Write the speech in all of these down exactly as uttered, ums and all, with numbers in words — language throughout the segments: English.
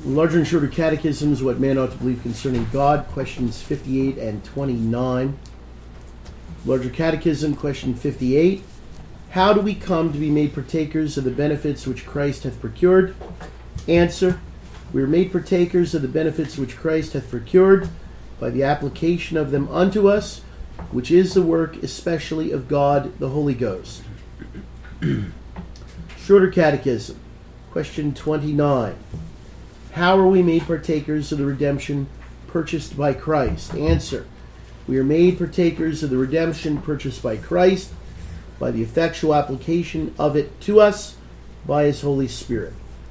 Larger and Shorter Catechisms, What Man Ought to Believe Concerning God, questions fifty-eight and twenty-nine. Larger Catechism, question fifty-eight. How do we come to be made partakers of the benefits which Christ hath procured? Answer. We are made partakers of the benefits which Christ hath procured by the application of them unto us, which is the work especially of God the Holy Ghost. Shorter Catechism, question twenty-nine. How are we made partakers of the redemption purchased by Christ? Answer. We are made partakers of the redemption purchased by Christ by the effectual application of it to us by His Holy Spirit.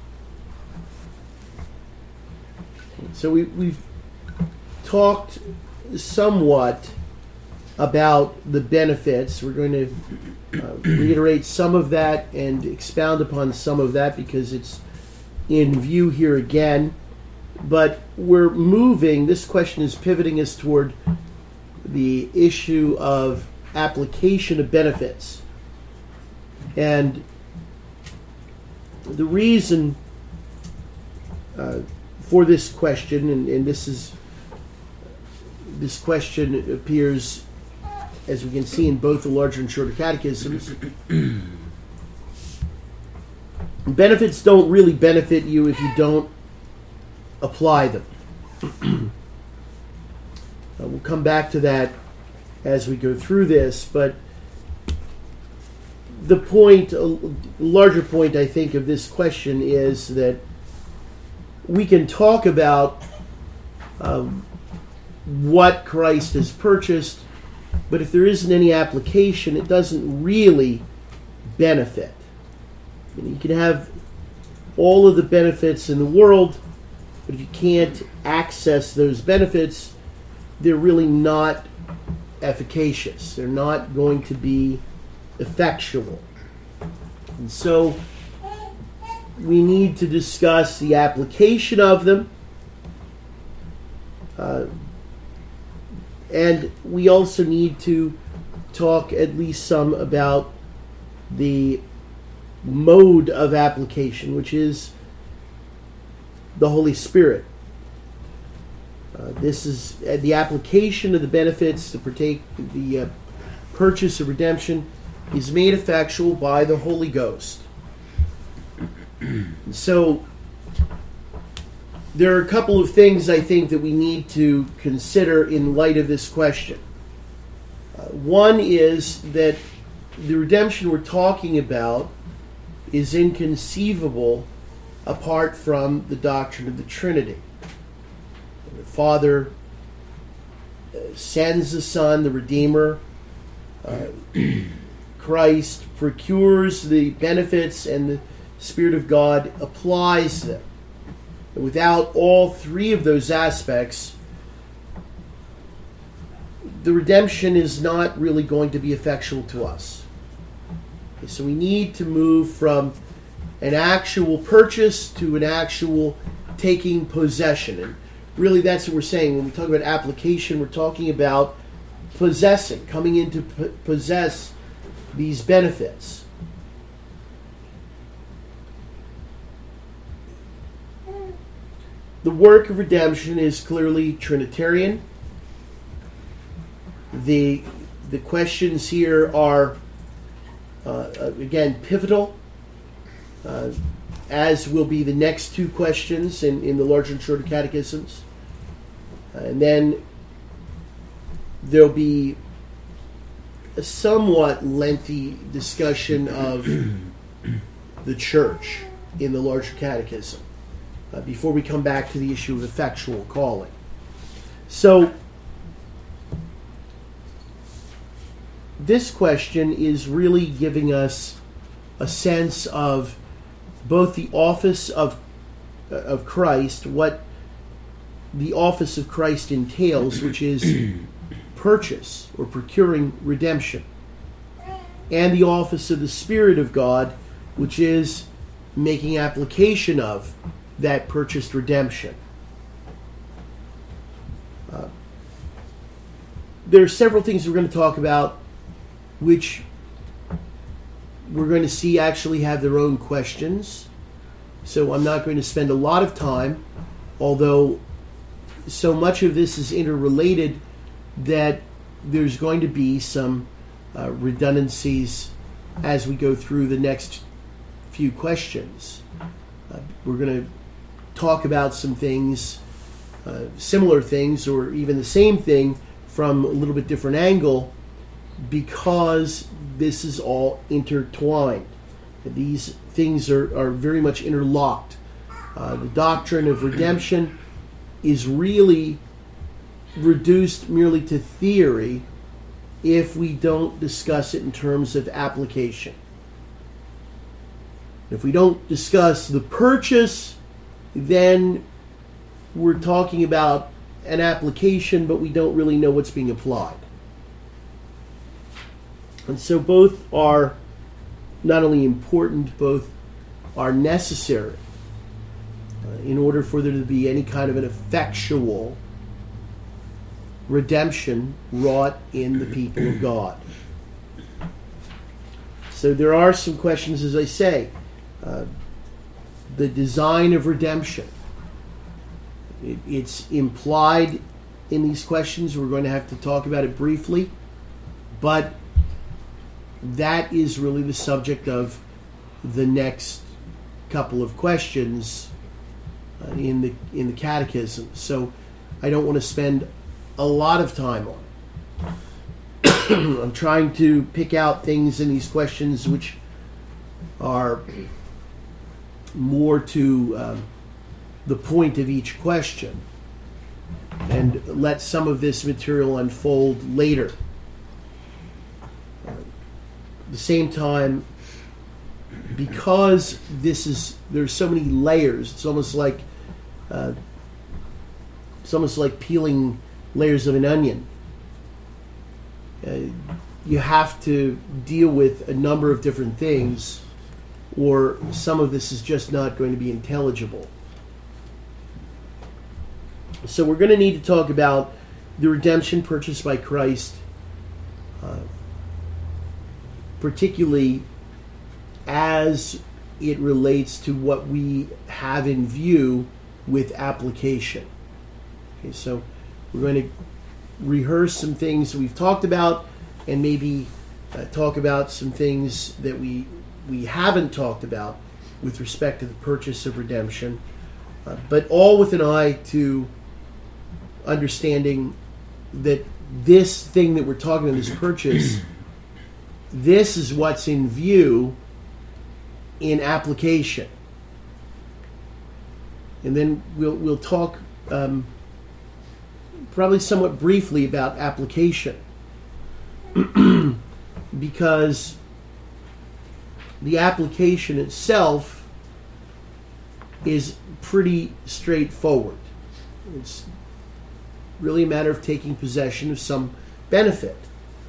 So we, we've talked somewhat about the benefits. We're going to uh, reiterate some of that and expound upon some of that because it's in view here again. But we're moving, this question is pivoting us toward the issue of application of benefits. And the reason uh, for this question, and, and this is this question appears, as we can see, in both the Larger and Shorter Catechisms. Benefits don't really benefit you if you don't apply them. uh, we'll come back to that as we go through this, but the point, a larger point, I think, of this question is that we can talk about um, what Christ has purchased, but if there isn't any application, it doesn't really benefit. You know, you can have all of the benefits in the world, but if you can't access those benefits, they're really not efficacious. They're not going to be effectual. And so we need to discuss the application of them. Uh, and we also need to talk at least some about the mode of application, which is the Holy Spirit. Uh, this is uh, the application of the benefits, to partake the uh, purchase of redemption is made effectual by the Holy Ghost. So there are a couple of things I think that we need to consider in light of this question. Uh, one is that the redemption we're talking about is inconceivable apart from the doctrine of the Trinity. The Father sends the Son, the Redeemer. Uh, Christ procures the benefits, and the Spirit of God applies them. And without all three of those aspects, the redemption is not really going to be effectual to us. Okay, so we need to move from an actual purchase to an actual taking possession. And really that's what we're saying. When we talk about application, we're talking about possessing, coming in to p- possess these benefits. The work of redemption is clearly Trinitarian. The the questions here are, uh, again, pivotal, uh, as will be the next two questions in, in the Larger and Shorter Catechisms. Uh, and then there'll be a somewhat lengthy discussion of the Church in the Larger Catechism uh, before we come back to the issue of effectual calling. So this question is really giving us a sense of both the office of uh, of Christ, what the office of Christ entails, which is purchase or procuring redemption, and the office of the Spirit of God, which is making application of that purchased redemption. Uh, there are several things we're going to talk about which we're going to see actually have their own questions. So I'm not going to spend a lot of time, although so much of this is interrelated that there's going to be some uh, redundancies as we go through the next few questions. Uh, we're going to talk about some things, uh, similar things, or even the same thing from a little bit different angle, because this is all intertwined. These things are, are very much interlocked. Uh, the doctrine of redemption is really reduced merely to theory if we don't discuss it in terms of application. If we don't discuss the purchase, then we're talking about an application, but we don't really know what's being applied. And so both are not only important, both are necessary uh, in order for there to be any kind of an effectual redemption wrought in the people of God. So there are some questions, as I say. Uh, the design of redemption. It, it's implied in these questions. We're going to have to talk about it briefly, but that is really the subject of the next couple of questions uh, in the in the catechism. So I don't want to spend a lot of time on it. I'm trying to pick out things in these questions which are more to um, the point of each question, and let some of this material unfold later. Uh, at the same time, because this is there's so many layers, it's almost like uh, it's almost like peeling layers of an onion. Uh, you have to deal with a number of different things, or some of this is just not going to be intelligible. So we're going to need to talk about the redemption purchased by Christ, uh, particularly as it relates to what we have in view with application. Okay, so we're going to rehearse some things that we've talked about, and maybe uh, talk about some things that we we haven't talked about with respect to the purchase of redemption, uh, but all with an eye to understanding that this thing that we're talking about, this purchase, this is what's in view in application. And then we'll we'll talk um, probably somewhat briefly about application, because the application itself is pretty straightforward. It's really a matter of taking possession of some benefit.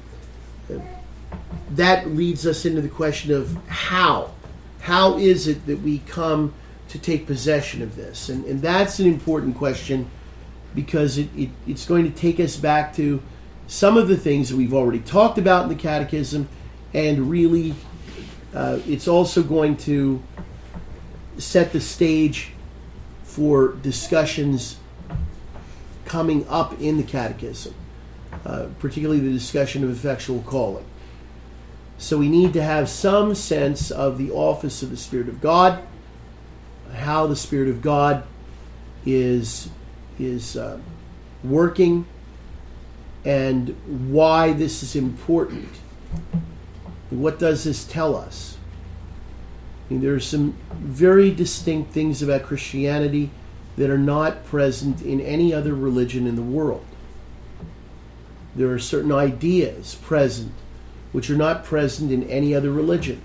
That leads us into the question of how. How is it that we come to take possession of this? And, and that's an important question, because it, it, it's going to take us back to some of the things that we've already talked about in the Catechism, and really uh, it's also going to set the stage for discussions coming up in the Catechism, uh, particularly the discussion of effectual calling. So we need to have some sense of the office of the Spirit of God, how the Spirit of God is is uh, working, and why this is important. What does this tell us? I mean, there are some very distinct things about Christianity that are not present in any other religion in the world. There are certain ideas present which are not present in any other religion.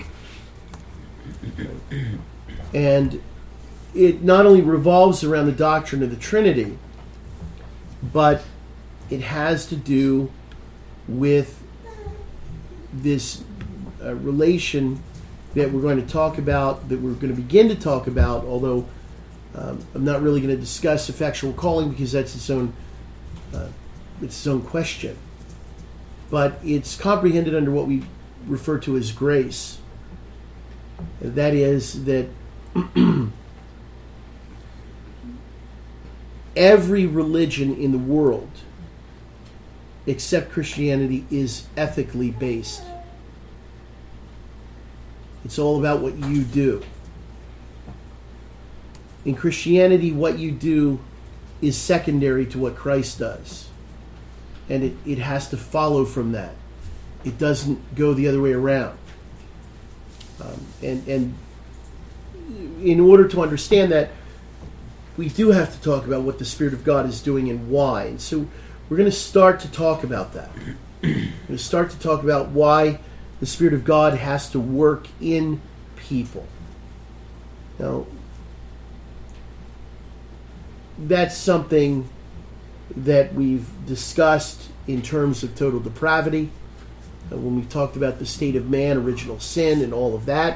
And it not only revolves around the doctrine of the Trinity, but it has to do with this uh, relation that we're going to talk about, that we're going to begin to talk about, although um, I'm not really going to discuss effectual calling because that's its own uh, it's its own question. But it's comprehended under what we refer to as grace. That is, that every religion in the world except Christianity is ethically based. It's all about what you do. In Christianity, what you do is secondary to what Christ does. And it, it has to follow from that. It doesn't go the other way around. Um, and, and in order to understand that, we do have to talk about what the Spirit of God is doing and why. And so we're going to start to talk about that. We're going to start to talk about why the Spirit of God has to work in people. Now, that's something that we've discussed in terms of total depravity, uh, when we talked about the state of man, original sin, and all of that.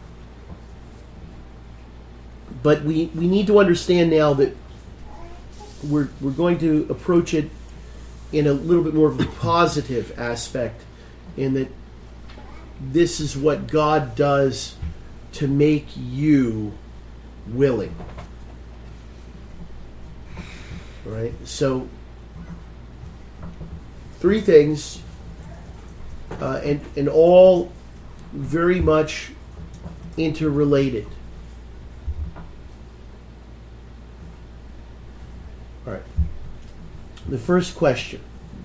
But we, we need to understand now that we're we're going to approach it in a little bit more of a positive aspect, in that this is what God does to make you willing. All right? So, three things, uh, and, and all very much interrelated. All right. The first question.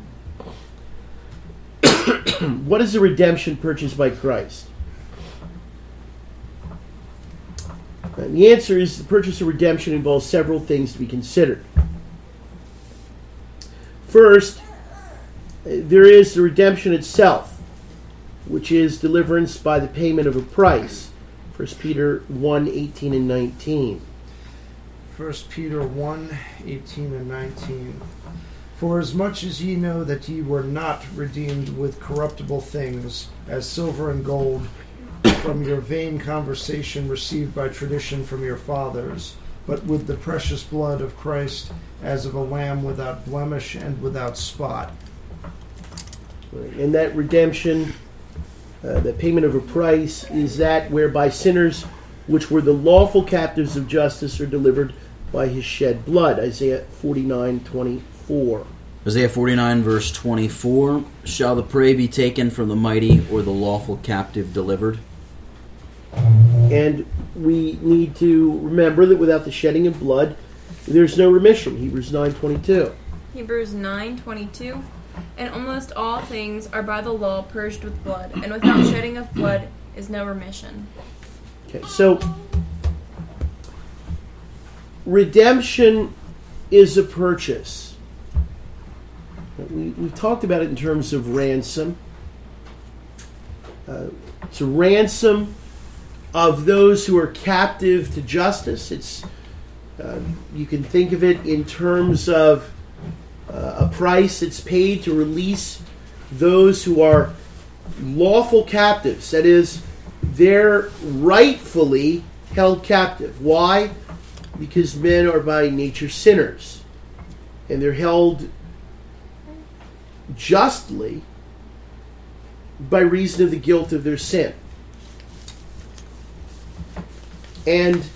What is the redemption purchased by Christ? And the answer is the purchase of redemption involves several things to be considered. First, there is the redemption itself, which is deliverance by the payment of a price. First Peter one, eighteen and nineteen. First Peter one, eighteen and nineteen. For as much as ye know that ye were not redeemed with corruptible things, as silver and gold, from your vain conversation received by tradition from your fathers, but with the precious blood of Christ, as of a lamb without blemish and without spot. And that redemption, uh, the payment of a price, is that whereby sinners, which were the lawful captives of justice, are delivered by his shed blood. Isaiah forty-nine twenty-four. Isaiah forty-nine, verse twenty-four. Shall the prey be taken from the mighty, or the lawful captive delivered? And we need to remember that without the shedding of blood, there's no remission. Hebrews nine twenty-two. Hebrews nine twenty-two. And almost all things are by the law purged with blood, and without shedding of blood is no remission. Okay, so redemption is a purchase. We, we've talked about it in terms of ransom. Uh, it's a ransom of those who are captive to justice. It's uh, you can think of it in terms of uh, a price that's paid to release those who are lawful captives. That is, they're rightfully held captive. Why? Because men are by nature sinners, and they're held justly by reason of the guilt of their sin. And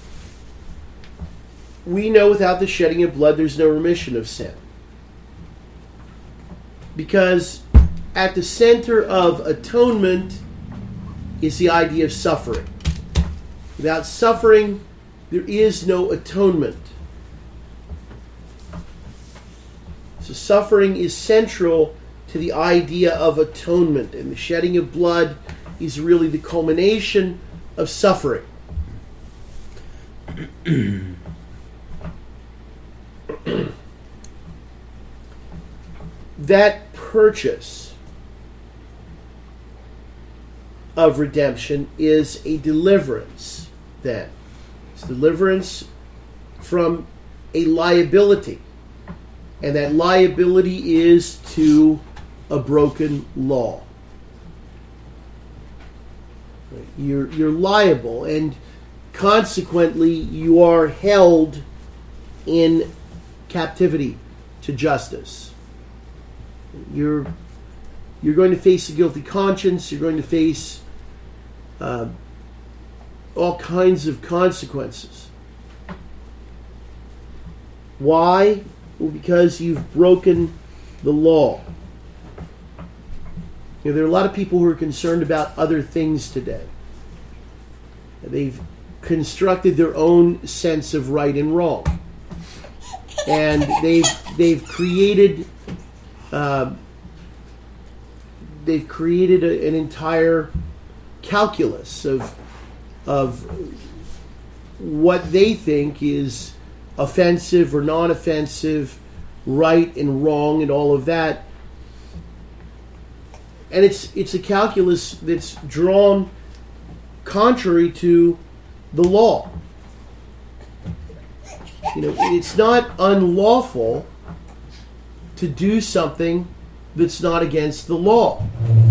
we know without the shedding of blood there's no remission of sin. Because at the center of atonement is the idea of suffering. Without suffering, there is no atonement. So suffering is central to the idea of atonement, and the shedding of blood is really the culmination of suffering. That purchase of redemption is a deliverance, then. It's deliverance from a liability. And that liability is to a broken law. You're, you're liable, and consequently you are held in captivity to justice. You're, you're going to face a guilty conscience. You're going to face uh, all kinds of consequences. Why? Well, because you've broken the law. You know, there are a lot of people who are concerned about other things today. They've constructed their own sense of right and wrong, and they've they've created uh, they've created a, an entire calculus of of what they think is offensive or non-offensive, right and wrong, and all of that. And it's it's a calculus that's drawn contrary to the law. You know, it's not unlawful to do something that's not against the law.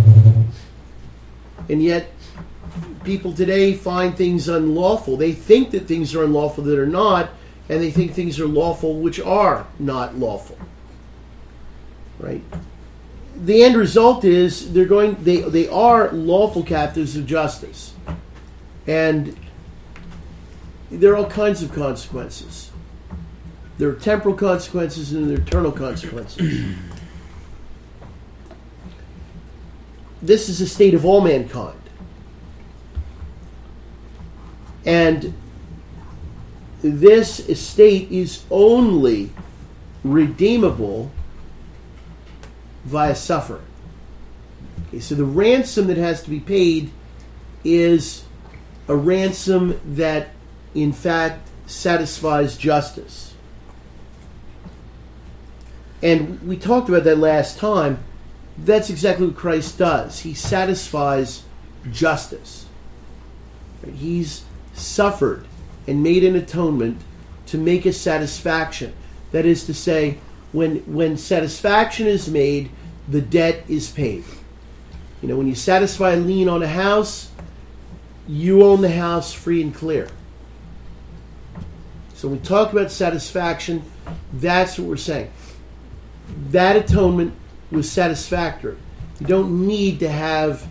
And yet, people today find things unlawful. They think that things are unlawful that are not, and they think things are lawful which are not lawful. Right? The end result is they're going they they are lawful captives of justice. And there are all kinds of consequences. There are temporal consequences and there are eternal consequences. This is the state of all mankind. And this estate is only redeemable via suffering. Okay, so the ransom that has to be paid is a ransom that, in fact, satisfies justice. And we talked about that last time. That's exactly what Christ does. He satisfies justice. He's suffered and made an atonement to make a satisfaction. That is to say, when when satisfaction is made, the debt is paid. You know, when you satisfy a lien on a house, you own the house free and clear. So when we talk about satisfaction, that's what we're saying. That atonement was satisfactory. You don't need to have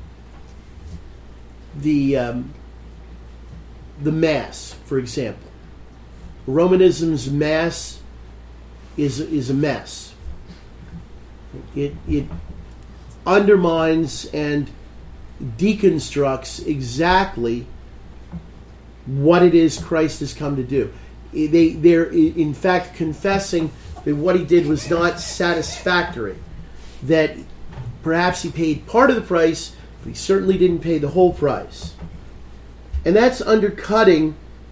the um, the Mass, for example. Romanism's Mass is is a mess. It it undermines and deconstructs exactly what it is Christ has come to do. They they're in fact confessing that what he did was not satisfactory. That perhaps he paid part of the price, but he certainly didn't pay the whole price. And that's undercutting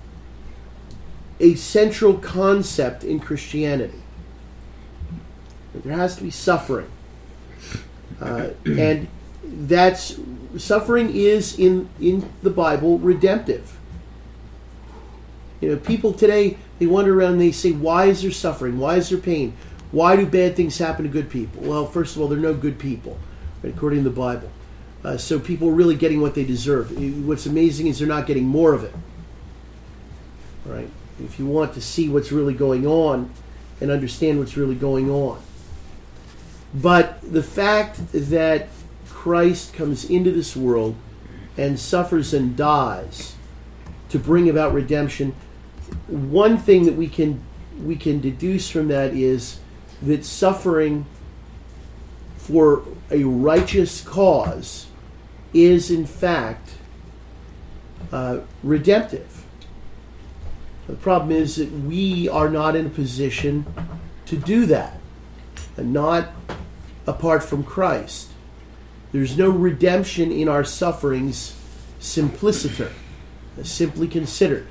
a central concept in Christianity. There has to be suffering. Uh, and that's suffering is in, in the Bible redemptive. You know, people today, they wander around and they say, why is there suffering? Why is there pain? Why do bad things happen to good people? Well, first of all, there are no good people, right, according to the Bible. Uh, so people are really getting what they deserve. What's amazing is they're not getting more of it. Right? If you want to see what's really going on and understand what's really going on. But the fact that Christ comes into this world and suffers and dies to bring about redemption, one thing that we can we can deduce from that is that suffering for a righteous cause is in fact uh, redemptive. The problem is that we are not in a position to do that, and not apart from Christ. There's no redemption in our sufferings simpliciter, simply considered.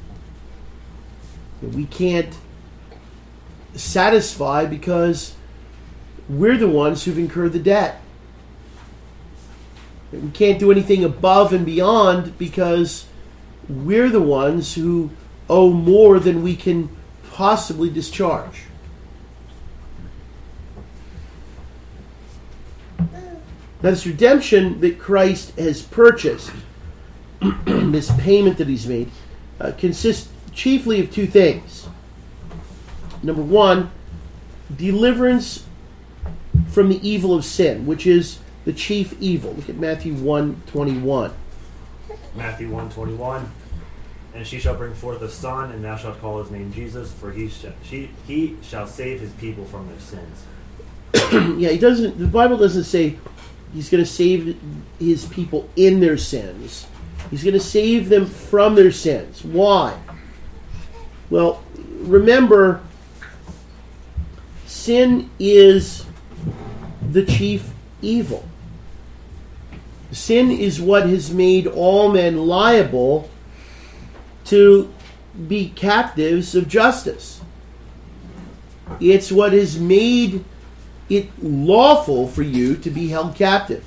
We can't satisfy because we're the ones who've incurred the debt. We can't do anything above and beyond because we're the ones who owe more than we can possibly discharge. Now, this redemption that Christ has purchased, this payment that he's made, uh, consists chiefly of two things. Number one, deliverance from the evil of sin, which is the chief evil. Look at Matthew one twenty-one. Matthew one twenty-one. And she shall bring forth a son, and thou shalt call his name Jesus, for he shall, she, he shall save his people from their sins. Yeah, he doesn't. The Bible doesn't say he's going to save his people in their sins. He's going to save them from their sins. Why? Well, remember, sin is the chief evil. Sin is what has made all men liable to be captives of justice. It's what has made it lawful for you to be held captive.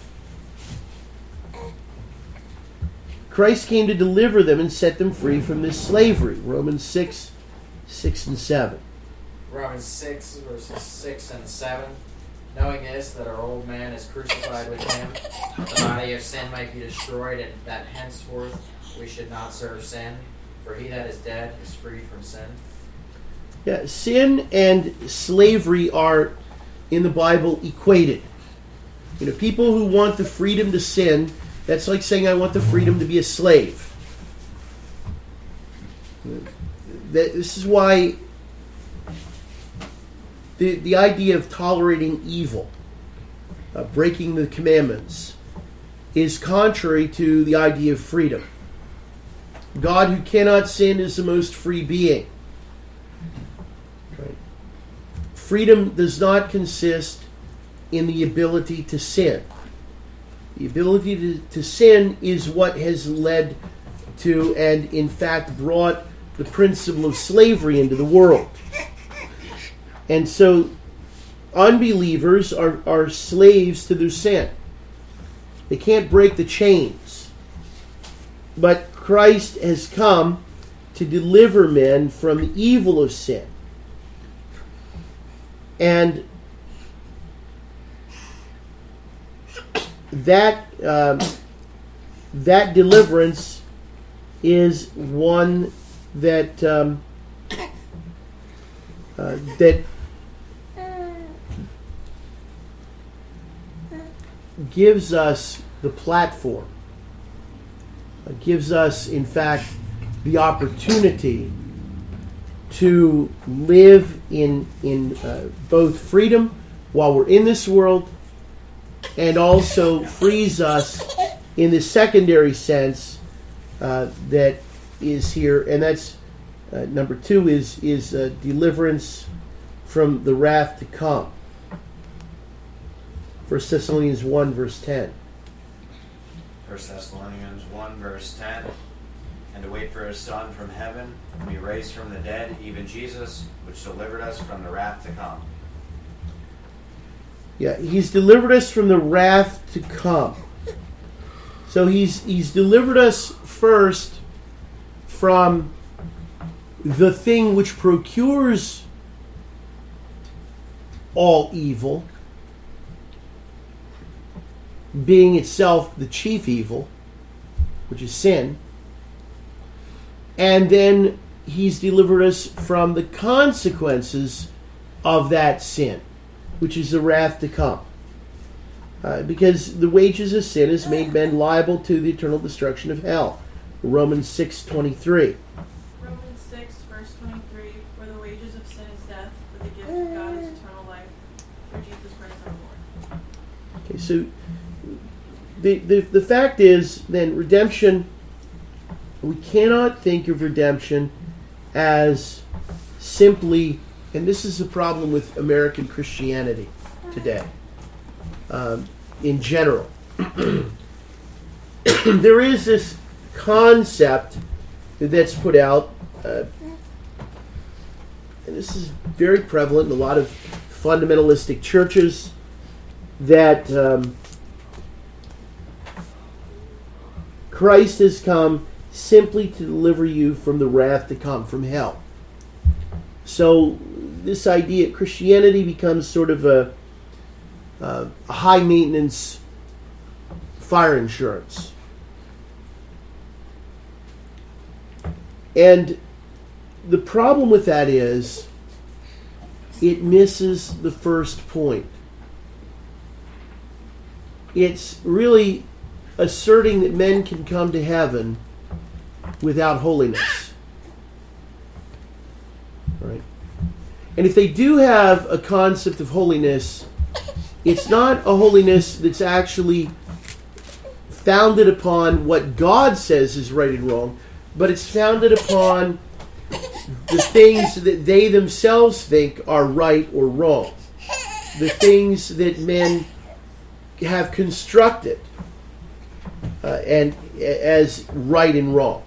Christ came to deliver them and set them free from this slavery. Romans six, six and seven. Romans six, verses six and seven. Knowing this, that our old man is crucified with him, that the body of sin might be destroyed, and that henceforth we should not serve sin. For he that is dead is freed from sin. Yeah, sin and slavery are, in the Bible, equated. You know, people who want the freedom to sin, that's like saying I want the freedom to be a slave. That, this is why the, the idea of tolerating evil, uh, breaking the commandments, is contrary to the idea of freedom. God who cannot sin is the most free being. Right? Freedom does not consist in the ability to sin. The ability to, to sin is what has led to and in fact brought the principle of slavery into the world. And so unbelievers are, are slaves to their sin. They can't break the chains. But Christ has come to deliver men from the evil of sin. And that um, that deliverance is one that um, uh, that gives us the platform. It gives us, in fact, the opportunity to live in in uh, both freedom while we're in this world, and also frees us in the secondary sense uh, that is here, and that's uh, number two is is uh, deliverance from the wrath to come. First Thessalonians one verse ten. First Thessalonians one verse ten. And to wait for his Son from heaven, whom he raised from the dead, even Jesus, which delivered us from the wrath to come. Yeah, he's delivered us from the wrath to come. So he's he's delivered us first from the thing which procures all evil, being itself the chief evil, which is sin. And then he's delivered us from the consequences of that sin, which is the wrath to come. Uh, because the wages of sin has made men liable to the eternal destruction of hell. Romans six twenty-three. Romans six, verse twenty-three, for the wages of sin is death, but the gift of God is eternal life through Jesus Christ our Lord. Okay, so the, the, the fact is, then, redemption, we cannot think of redemption as simply, and this is the problem with American Christianity today, um, in general. There is this concept that's put out, uh, and this is very prevalent in a lot of fundamentalistic churches, that um, Christ has come simply to deliver you from the wrath to come, from hell. So this idea of Christianity becomes sort of a, uh, a high maintenance fire insurance. And the problem with that is it misses the first point. It's really asserting that men can come to heaven without holiness. Right? And if they do have a concept of holiness, it's not a holiness that's actually founded upon what God says is right and wrong, but it's founded upon the things that they themselves think are right or wrong. The things that men have constructed uh, and as right and wrong.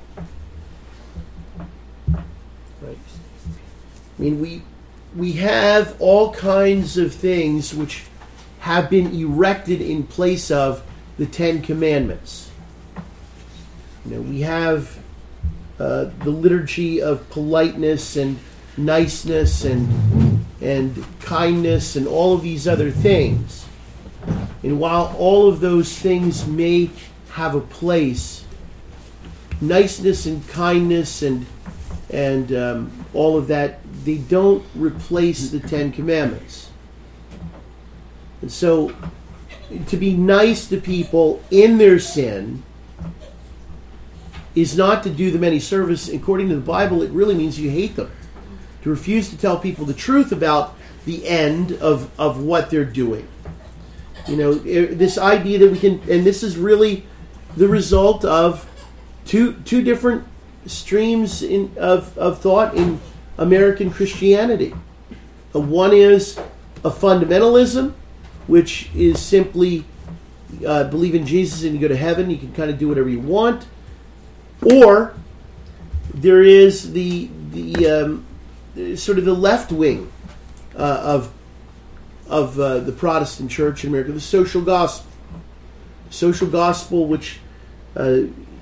Right. I mean, we we have all kinds of things which have been erected in place of the Ten Commandments. You know, we have uh, the liturgy of politeness and niceness and and kindness and all of these other things. And while all of those things may have a place, niceness and kindness and and um, all of that, they don't replace the Ten Commandments. And so, to be nice to people in their sin is not to do them any service. According to the Bible, it really means you hate them. To refuse to tell people the truth about the end of, of what they're doing. You know, this idea that we can, and this is really the result of two two different streams in, of, of thought in American Christianity. Uh, one is a fundamentalism, which is simply uh, believe in Jesus and you go to heaven, you can kind of do whatever you want. Or there is the the um, sort of the left wing uh, of of uh, the Protestant Church in America, the social gospel, social gospel, which uh,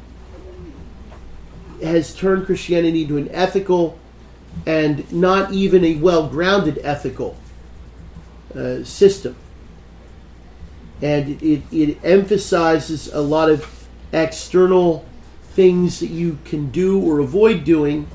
has turned Christianity into an ethical and not even a well-grounded ethical uh, system. And it, it emphasizes a lot of external things that you can do or avoid doing.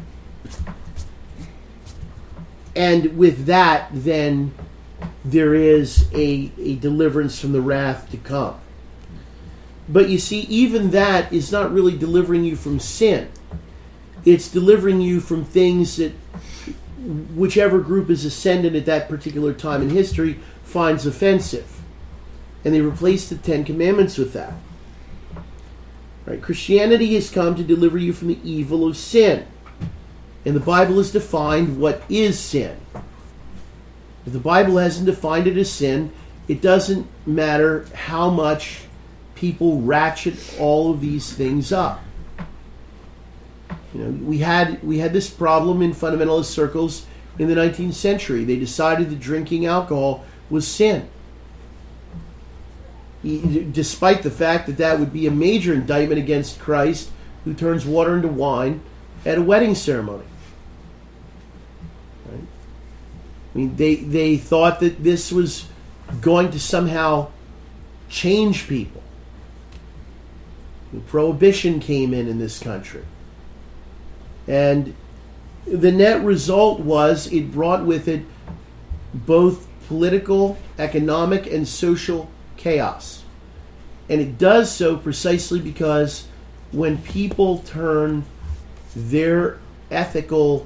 And with that, then, there is a, a deliverance from the wrath to come. But you see, even that is not really delivering you from sin. It's delivering you from things that whichever group is ascendant at that particular time in history finds offensive. And they replace the Ten Commandments with that. Right? Christianity has come to deliver you from the evil of sin. And the Bible has defined what is sin. If the Bible hasn't defined it as sin, it doesn't matter how much people ratchet all of these things up. You know, we had we had this problem in fundamentalist circles in the nineteenth century. They decided that drinking alcohol was sin, despite the fact that that would be a major indictment against Christ, who turns water into wine at a wedding ceremony. Right? I mean, they they thought that this was going to somehow change people. Prohibition came in in this country. And the net result was it brought with it both political, economic, and social chaos. And it does so precisely because when people turn their ethical,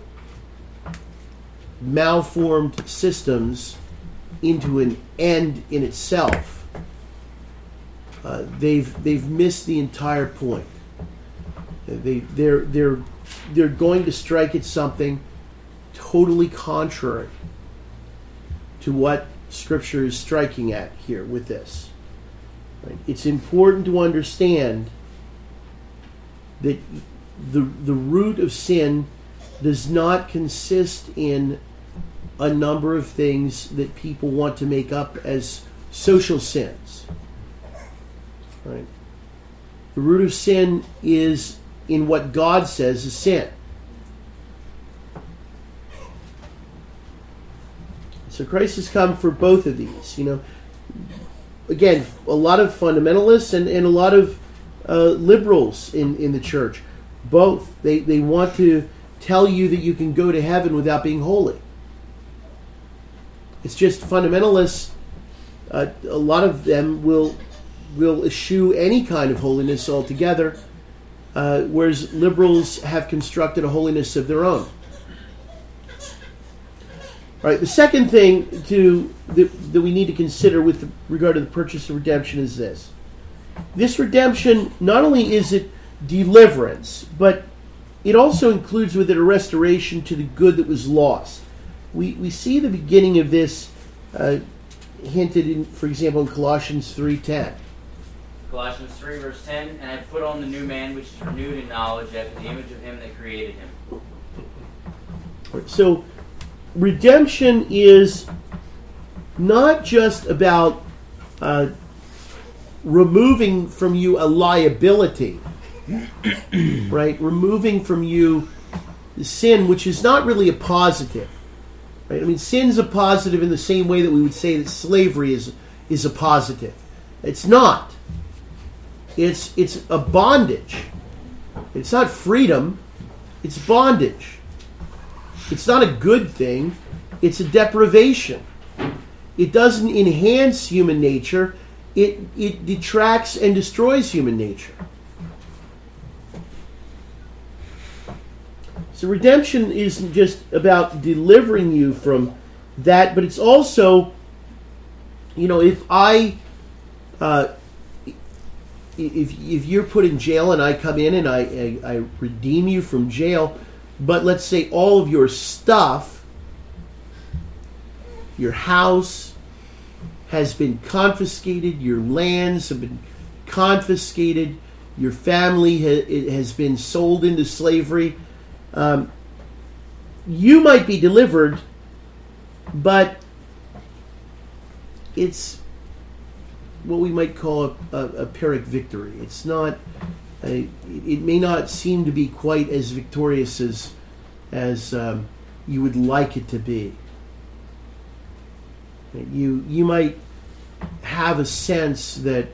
malformed systems into an end in itself, uh, they've they've missed the entire point. They they're they're they're going to strike at something totally contrary to what Scripture is striking at here with this. Right? It's important to understand that the the root of sin does not consist in a number of things that people want to make up as social sins. Right? The root of sin is in what God says is sin. So Christ has come for both of these. You know, again, a lot of fundamentalists and, and a lot of uh, liberals in, in the church, both. They, they want to tell you that you can go to heaven without being holy. It's just fundamentalists, uh, a lot of them will will eschew any kind of holiness altogether, uh, whereas liberals have constructed a holiness of their own. All right, the second thing to that, that we need to consider with regard to the purchase of redemption is this. This redemption, not only is it deliverance, but it also includes with it a restoration to the good that was lost. We we see the beginning of this uh, hinted in, for example, in Colossians three ten. Colossians three, verse ten, and I put on the new man, which is renewed in knowledge after the image of him that created him. So, redemption is not just about uh, removing from you a liability, right? Removing from you the sin, which is not really a positive, right? I mean, sin's a positive in the same way that we would say that slavery is is a positive. It's not. It's it's a bondage. It's not freedom. It's bondage. It's not a good thing. It's a deprivation. It doesn't enhance human nature. It it detracts and destroys human nature. So redemption isn't just about delivering you from that, but it's also, you know, if I, uh, if if you're put in jail and I come in and I, I I redeem you from jail, but let's say all of your stuff, your house has been confiscated, your lands have been confiscated, your family ha- it has been sold into slavery. Um, you might be delivered, but it's what we might call a, a, a Pyrrhic victory. It's not. A, it may not seem to be quite as victorious as as um, you would like it to be. You you might have a sense that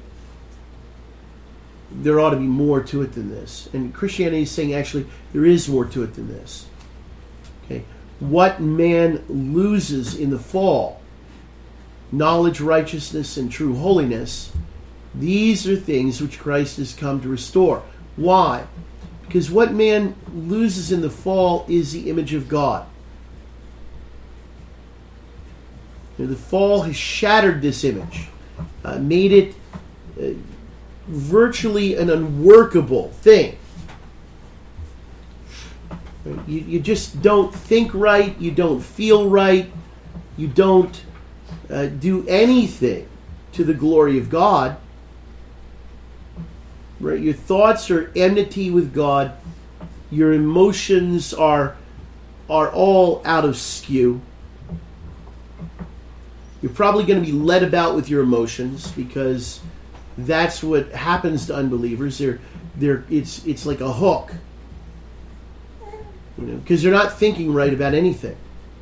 there ought to be more to it than this. And Christianity is saying actually there is more to it than this. Okay, what man loses in the fall, knowledge, righteousness, and true holiness, these are things which Christ has come to restore. Why? Because what man loses in the fall is the image of God. You know, the fall has shattered this image, uh, made it uh, virtually an unworkable thing. You, you just don't think right, you don't feel right, you don't uh, do anything to the glory of God. Right? Your thoughts are enmity with God, your emotions are are all out of skew. You're probably going to be led about with your emotions because that's what happens to unbelievers. They're, they're, it's, it's like a hook, you know, because they're not thinking right about anything.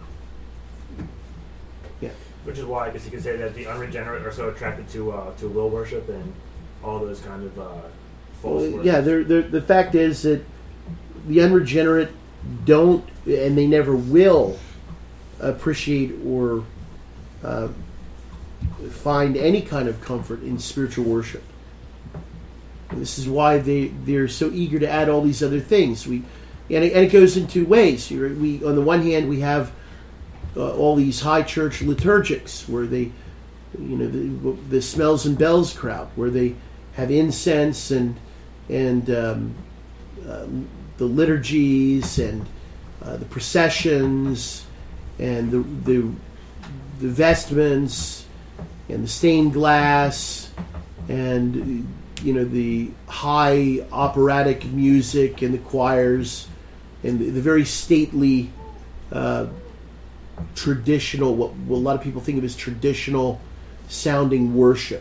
Yeah. Which is why I guess you could say that the unregenerate are so attracted to uh, to will worship and all those kind of uh, false Well, worship. yeah, they're, they're, the fact is that the unregenerate don't, and they never will, appreciate or uh, find any kind of comfort in spiritual worship. And this is why they, they're so eager to add all these other things. We and it, and it goes in two ways. You're, we on the one hand we have uh, all these high church liturgics where they, you know, the, the smells and bells crowd where they have incense and and um, uh, the liturgies and uh, the processions and the the the vestments and the stained glass and, you know, the high operatic music and the choirs and the, the very stately uh, traditional, what, what a lot of people think of as traditional sounding worship.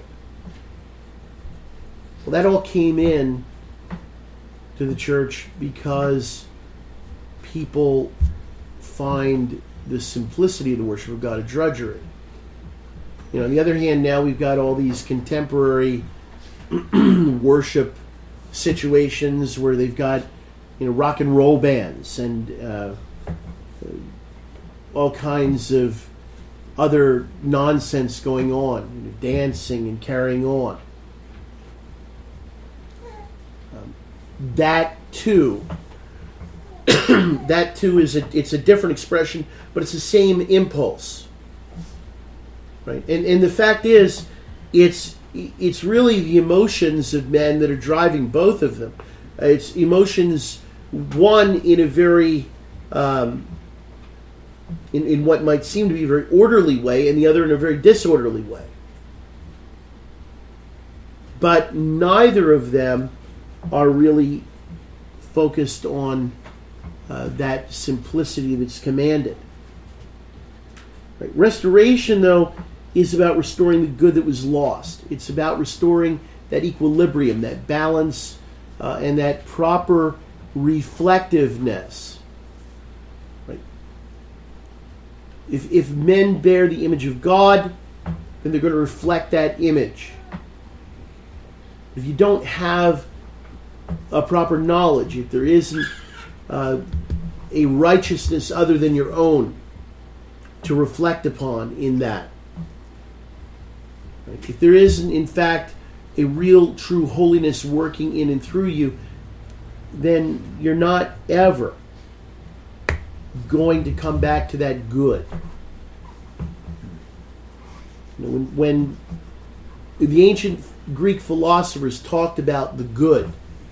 Well, that all came in to the church because people find the simplicity of the worship of God a drudgery. You know, on the other hand, now we've got all these contemporary worship situations where they've got, you know, rock and roll bands and uh, all kinds of other nonsense going on, you know, dancing and carrying on. that too. That too is a, it's a different expression, but it's the same impulse, right? And and the fact is, it's it's really the emotions of men that are driving both of them. It's emotions, one in a very um, in in what might seem to be a very orderly way, and the other in a very disorderly way. But neither of them are really focused on uh, that simplicity that's commanded. Right. Restoration, though, is about restoring the good that was lost. It's about restoring that equilibrium, that balance, uh, and that proper reflectiveness. Right. If, if men bear the image of God, then they're going to reflect that image. If you don't have a proper knowledge, if there isn't uh, a righteousness other than your own to reflect upon in that, right? If there isn't, in fact, a real, true holiness working in and through you, then you're not ever going to come back to that good. You know, when, when the ancient Greek philosophers talked about the good,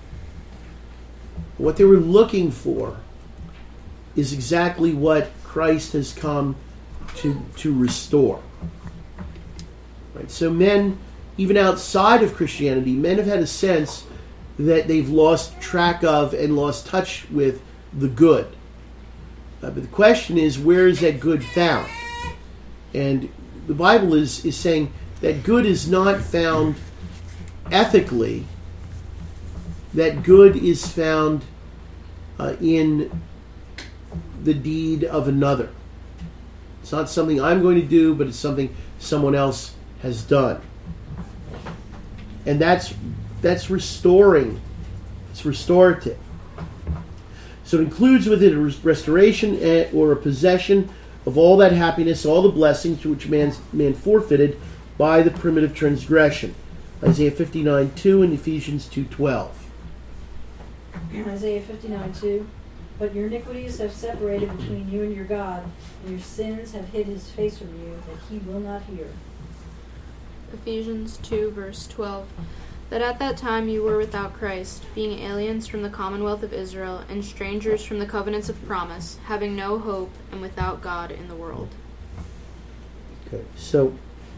what they were looking for is exactly what Christ has come to to restore. Right? So men, even outside of Christianity, men have had a sense that they've lost track of and lost touch with the good. Uh, but the question is, where is that good found? And the Bible is, is saying that good is not found ethically. That good is found uh, in the deed of another. It's not something I'm going to do, but it's something someone else has done. And that's that's restoring. It's restorative. So it includes with it a restoration or a possession of all that happiness, all the blessings to which man's, man forfeited by the primitive transgression. Isaiah fifty-nine two and Ephesians two twelve. Isaiah fifty-nine two. But your iniquities have separated between you and your God, and your sins have hid his face from you, that he will not hear. Ephesians two, verse twelve. That at that time you were without Christ, being aliens from the commonwealth of Israel, and strangers from the covenants of promise, having no hope, and without God in the world. Okay, so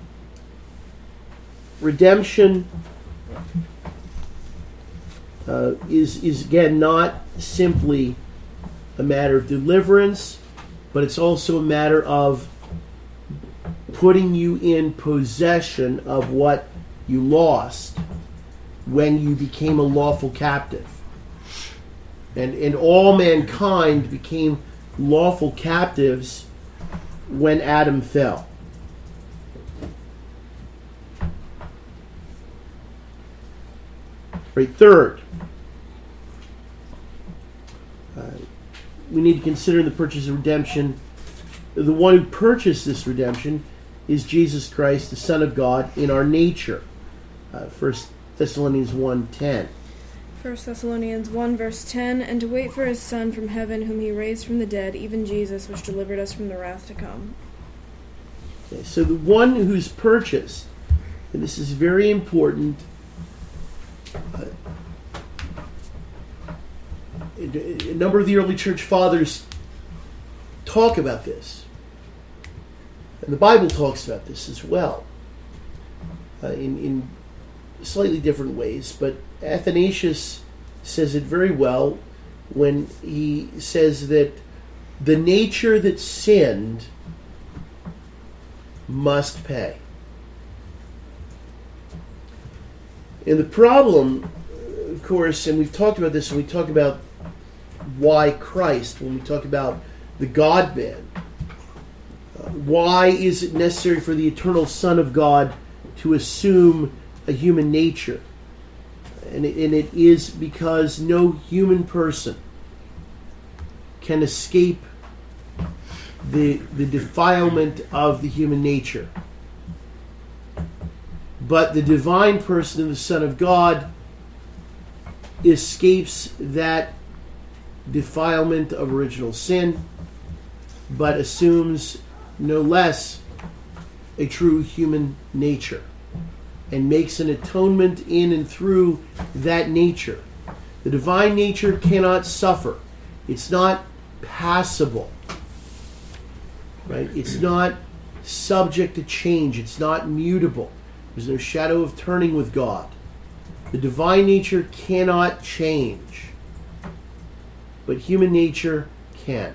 redemption uh, is is again not simply a matter of deliverance, but it's also a matter of putting you in possession of what you lost when you became a lawful captive. And, and all mankind became lawful captives when Adam fell. Right, third, uh, we need to consider in the purchase of redemption, the one who purchased this redemption is Jesus Christ, the Son of God, in our nature. Uh, First Thessalonians one ten. First Thessalonians one, verse ten, and to wait for his Son from heaven, whom he raised from the dead, even Jesus, which delivered us from the wrath to come. Okay, so the one who's purchased, and this is very important, uh, a number of the early church fathers talk about this. And the Bible talks about this as well, uh, in, in slightly different ways. But Athanasius says it very well when he says that the nature that sinned must pay. And the problem, of course, and we've talked about this when we talk about why Christ, when we talk about the God-man, uh, why is it necessary for the eternal Son of God to assume a human nature? And it, and it is because no human person can escape the, the defilement of the human nature. But the divine person of the Son of God escapes that defilement of original sin, but assumes no less a true human nature and makes an atonement in and through that nature. The divine nature cannot suffer. It's not passible, right? It's not subject to change. It's not mutable. There's no shadow of turning with God. The divine nature cannot change, but human nature can.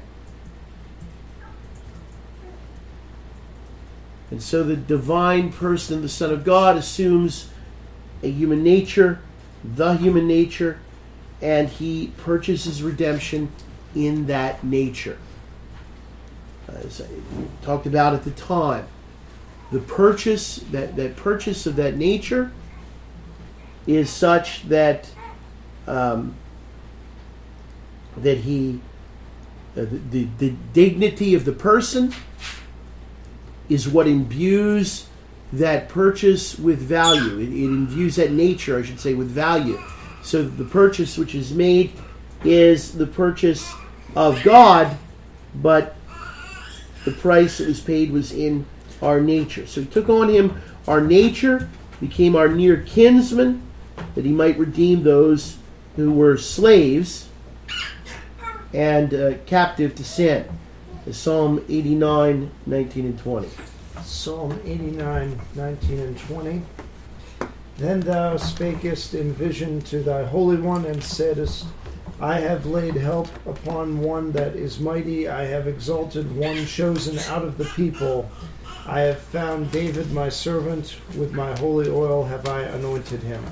And so the divine person, the Son of God, assumes a human nature, the human nature, and he purchases redemption in that nature. As I talked about at the time, the purchase, that, that purchase of that nature is such that um, that he, uh, the, the, the dignity of the person is what imbues that purchase with value. It, it imbues that nature, I should say, with value. So the purchase which is made is the purchase of God, but the price that was paid was in our nature. So he took on him our nature, became our near kinsman, that he might redeem those who were slaves and uh, captive to sin. Psalm eighty-nine, nineteen and twenty. Psalm eighty-nine, nineteen and twenty. Then thou spakest in vision to thy Holy One, and saidest, I have laid help upon one that is mighty. I have exalted one chosen out of the people. I have found David my servant. With my holy oil have I anointed him.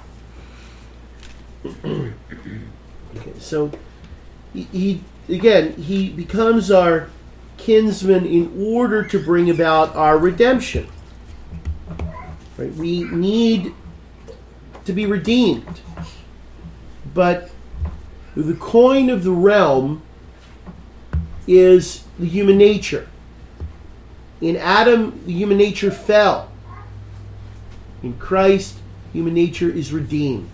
Okay, so he, he again he becomes our kinsman in order to bring about our redemption. Right? We need to be redeemed, but the coin of the realm is the human nature. In Adam, the human nature fell. In Christ, human nature is redeemed.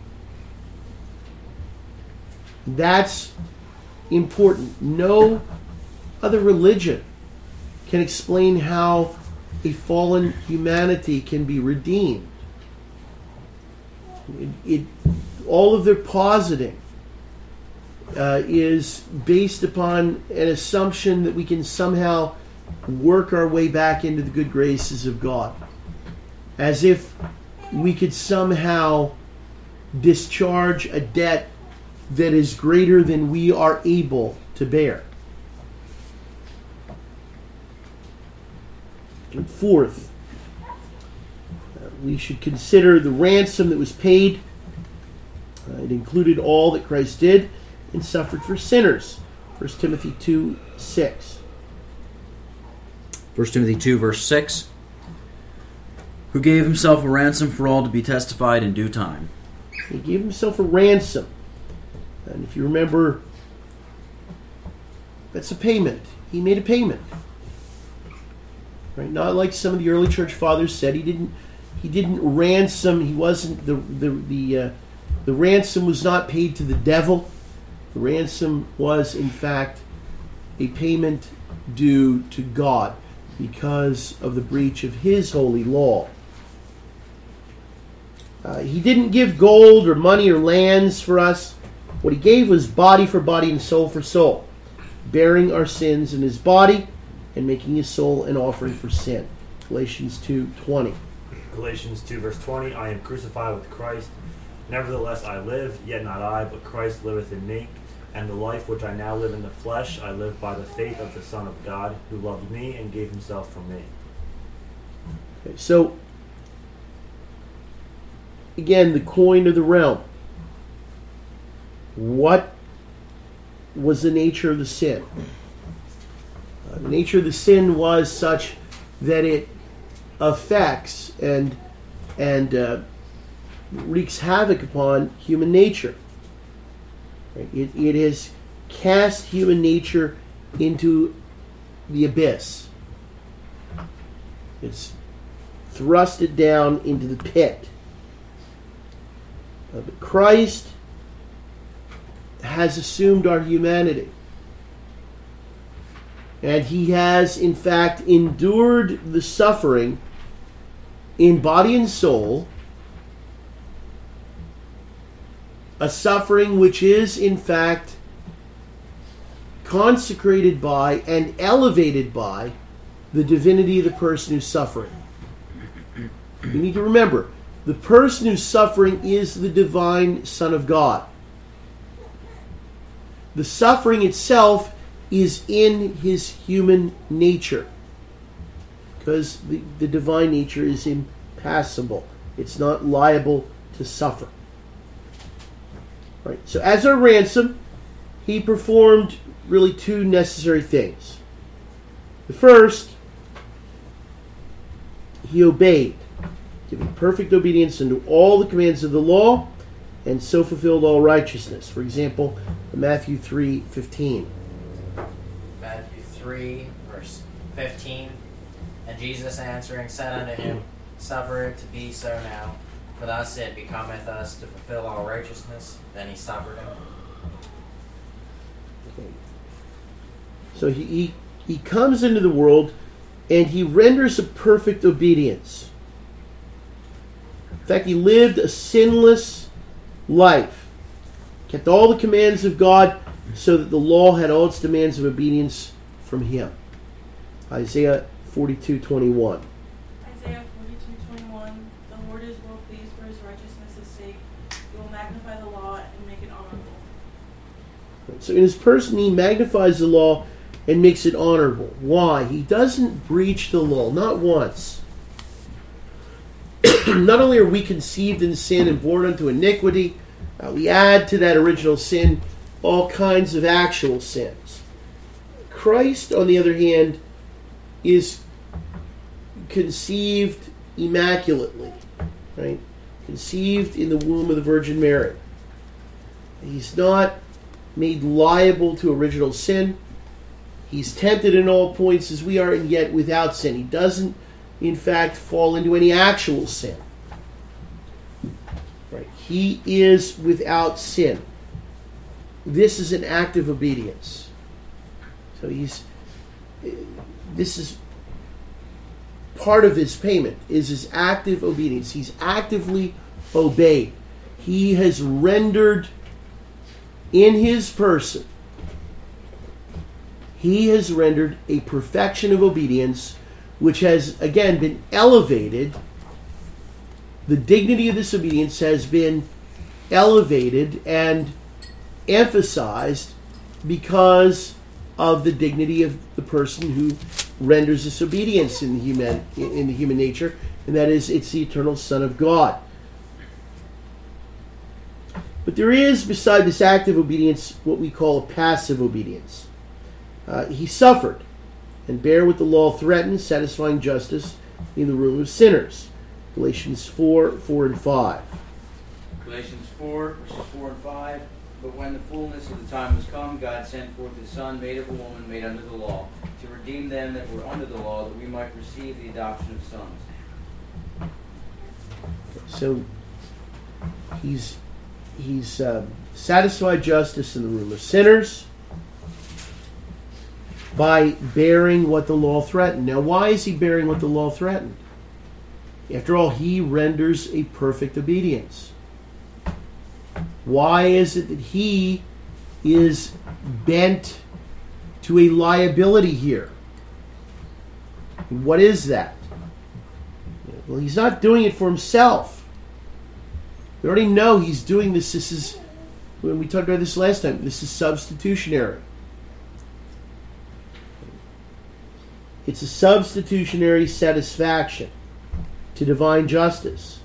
That's important. No other religion can explain how a fallen humanity can be redeemed. It, it, all of their positing uh, is based upon an assumption that we can somehow work our way back into the good graces of God, as if we could somehow discharge a debt that is greater than we are able to bear. And fourth, uh, we should consider the ransom that was paid. Uh, it included all that Christ did and suffered for sinners. First Timothy two, six. First Timothy two, verse six. Who gave himself a ransom for all to be testified in due time. He gave himself a ransom. And if you remember, that's a payment. He made a payment. Right? Not like some of the early church fathers said. He didn't he didn't ransom, he wasn't the the the uh, the ransom was not paid to the devil. The ransom was in fact a payment due to God because of the breach of his holy law. Uh, he didn't give gold or money or lands for us. What he gave was body for body and soul for soul, bearing our sins in his body and making his soul an offering for sin. Galatians two twenty. Galatians two verse twenty, I am crucified with Christ. Nevertheless I live, yet not I, but Christ liveth in me. And the life which I now live in the flesh, I live by the faith of the Son of God, who loved me and gave himself for me. Okay, so, again, the coin of the realm. What was the nature of the sin? Uh, the nature of the sin was such that it affects and and uh, wreaks havoc upon human nature. Right? It, it has cast human nature into the abyss. It's thrust it down into the pit. Uh, but Christ has assumed our humanity. And he has, in fact, endured the suffering in body and soul, a suffering which is, in fact, consecrated by and elevated by the divinity of the person who's suffering. You need to remember, the person who's suffering is the divine Son of God. The suffering itself is in his human nature, because the, the divine nature is impassible. It's not liable to suffer. Right. So as our ransom, he performed really two necessary things. The first, he obeyed, giving perfect obedience unto all the commands of the law, and so fulfilled all righteousness. For example, Matthew three fifteen. Matthew three, verse fifteen. And Jesus answering said unto him, Suffer it to be so now, for thus it becometh us to fulfill all righteousness. Then he suffered him. Okay. So he, he, he comes into the world and he renders a perfect obedience. In fact, he lived a sinless life, kept all the commands of God, so that the law had all its demands of obedience from him. Isaiah forty-two twenty-one. Isaiah forty-two twenty-one. The Lord is well pleased for his righteousness' sake. He will magnify the law and make it honorable. So in his person, he magnifies the law and makes it honorable. Why? He doesn't breach the law, not once. Not only are we conceived in sin and born unto iniquity, uh, we add to that original sin all kinds of actual sins. Christ, on the other hand, is conceived immaculately, right? Conceived in the womb of the Virgin Mary. He's not made liable to original sin. He's tempted in all points as we are, and yet without sin. He doesn't, in fact, fall into any actual sin. Right? He is without sin. This is an act of obedience. So he's. This is part of his payment, is his active obedience. He's actively obeyed. He has rendered in his person, he has rendered a perfection of obedience which has, again, been elevated. The dignity of this obedience has been elevated and emphasized because of the dignity of the person who renders this obedience in the human in the human nature, and that is, it's the eternal Son of God. But there is, beside this active obedience, what we call a passive obedience. Uh, he suffered and bare what the law threatened, satisfying justice in the room of sinners. Galatians four, four and five. Galatians four, verses four and five. But when the fullness of the time was come, God sent forth his Son, made of a woman, made under the law, to redeem them that were under the law, that we might receive the adoption of sons. So he's he's uh, satisfied justice in the room of sinners by bearing what the law threatened. Now, why is he bearing what the law threatened? After all, he renders a perfect obedience. Why is it that he is bent to a liability here? And what is that? Well, he's not doing it for himself. We already know he's doing this. This is, when we talked about this last time, this is substitutionary. It's a substitutionary satisfaction to divine justice.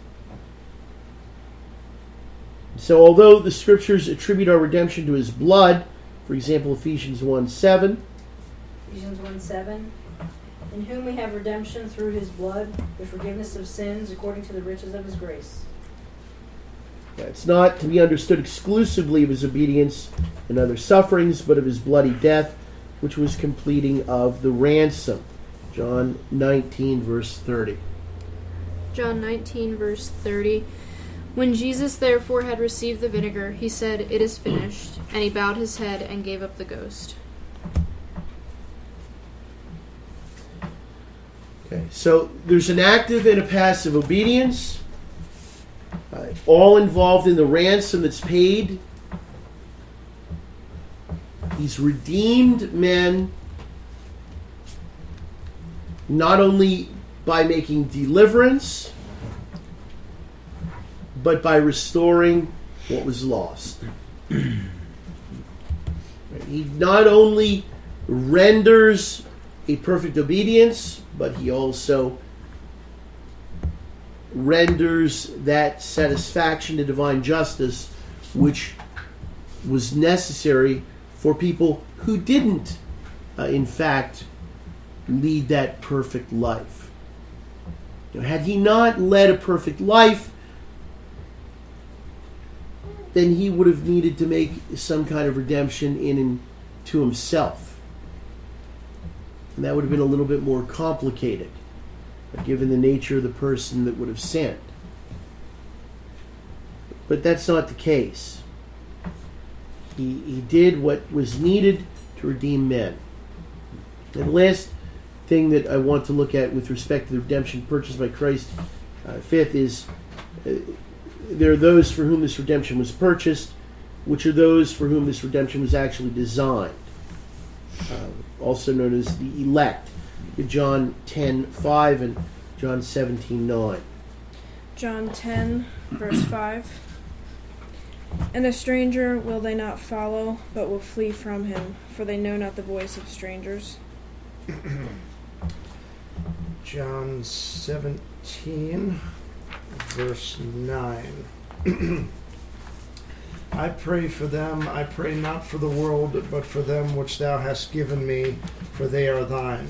So although the scriptures attribute our redemption to his blood, for example, Ephesians one seven. Ephesians one seven. In whom we have redemption through his blood, the forgiveness of sins according to the riches of his grace. It's not to be understood exclusively of his obedience and other sufferings, but of his bloody death, which was completing of the ransom. John nineteen, verse thirty. John nineteen, verse thirty. When Jesus therefore had received the vinegar, he said, "It is finished," and he bowed his head and gave up the ghost. Okay, so there's an active and a passive obedience, uh, all involved in the ransom that's paid. He's redeemed men not only by making deliverance, but by restoring what was lost. He not only renders a perfect obedience, but he also renders that satisfaction to divine justice which was necessary for people who didn't, uh, in fact, lead that perfect life. You know, had he not led a perfect life, then he would have needed to make some kind of redemption in and to himself. And that would have been a little bit more complicated, given the nature of the person that would have sinned. But that's not the case. He, he did what was needed to redeem men. And the last thing that I want to look at with respect to the redemption purchased by Christ, uh, fifth, is uh, there are those for whom this redemption was purchased, which are those for whom this redemption was actually designed, uh, also known as the elect. John ten five and John seventeen nine. John ten, verse five. And a stranger will they not follow, but will flee from him, for they know not the voice of strangers. John seventeen, verse nine. I pray for them, I pray not for the world, but for them which thou hast given me, for they are thine.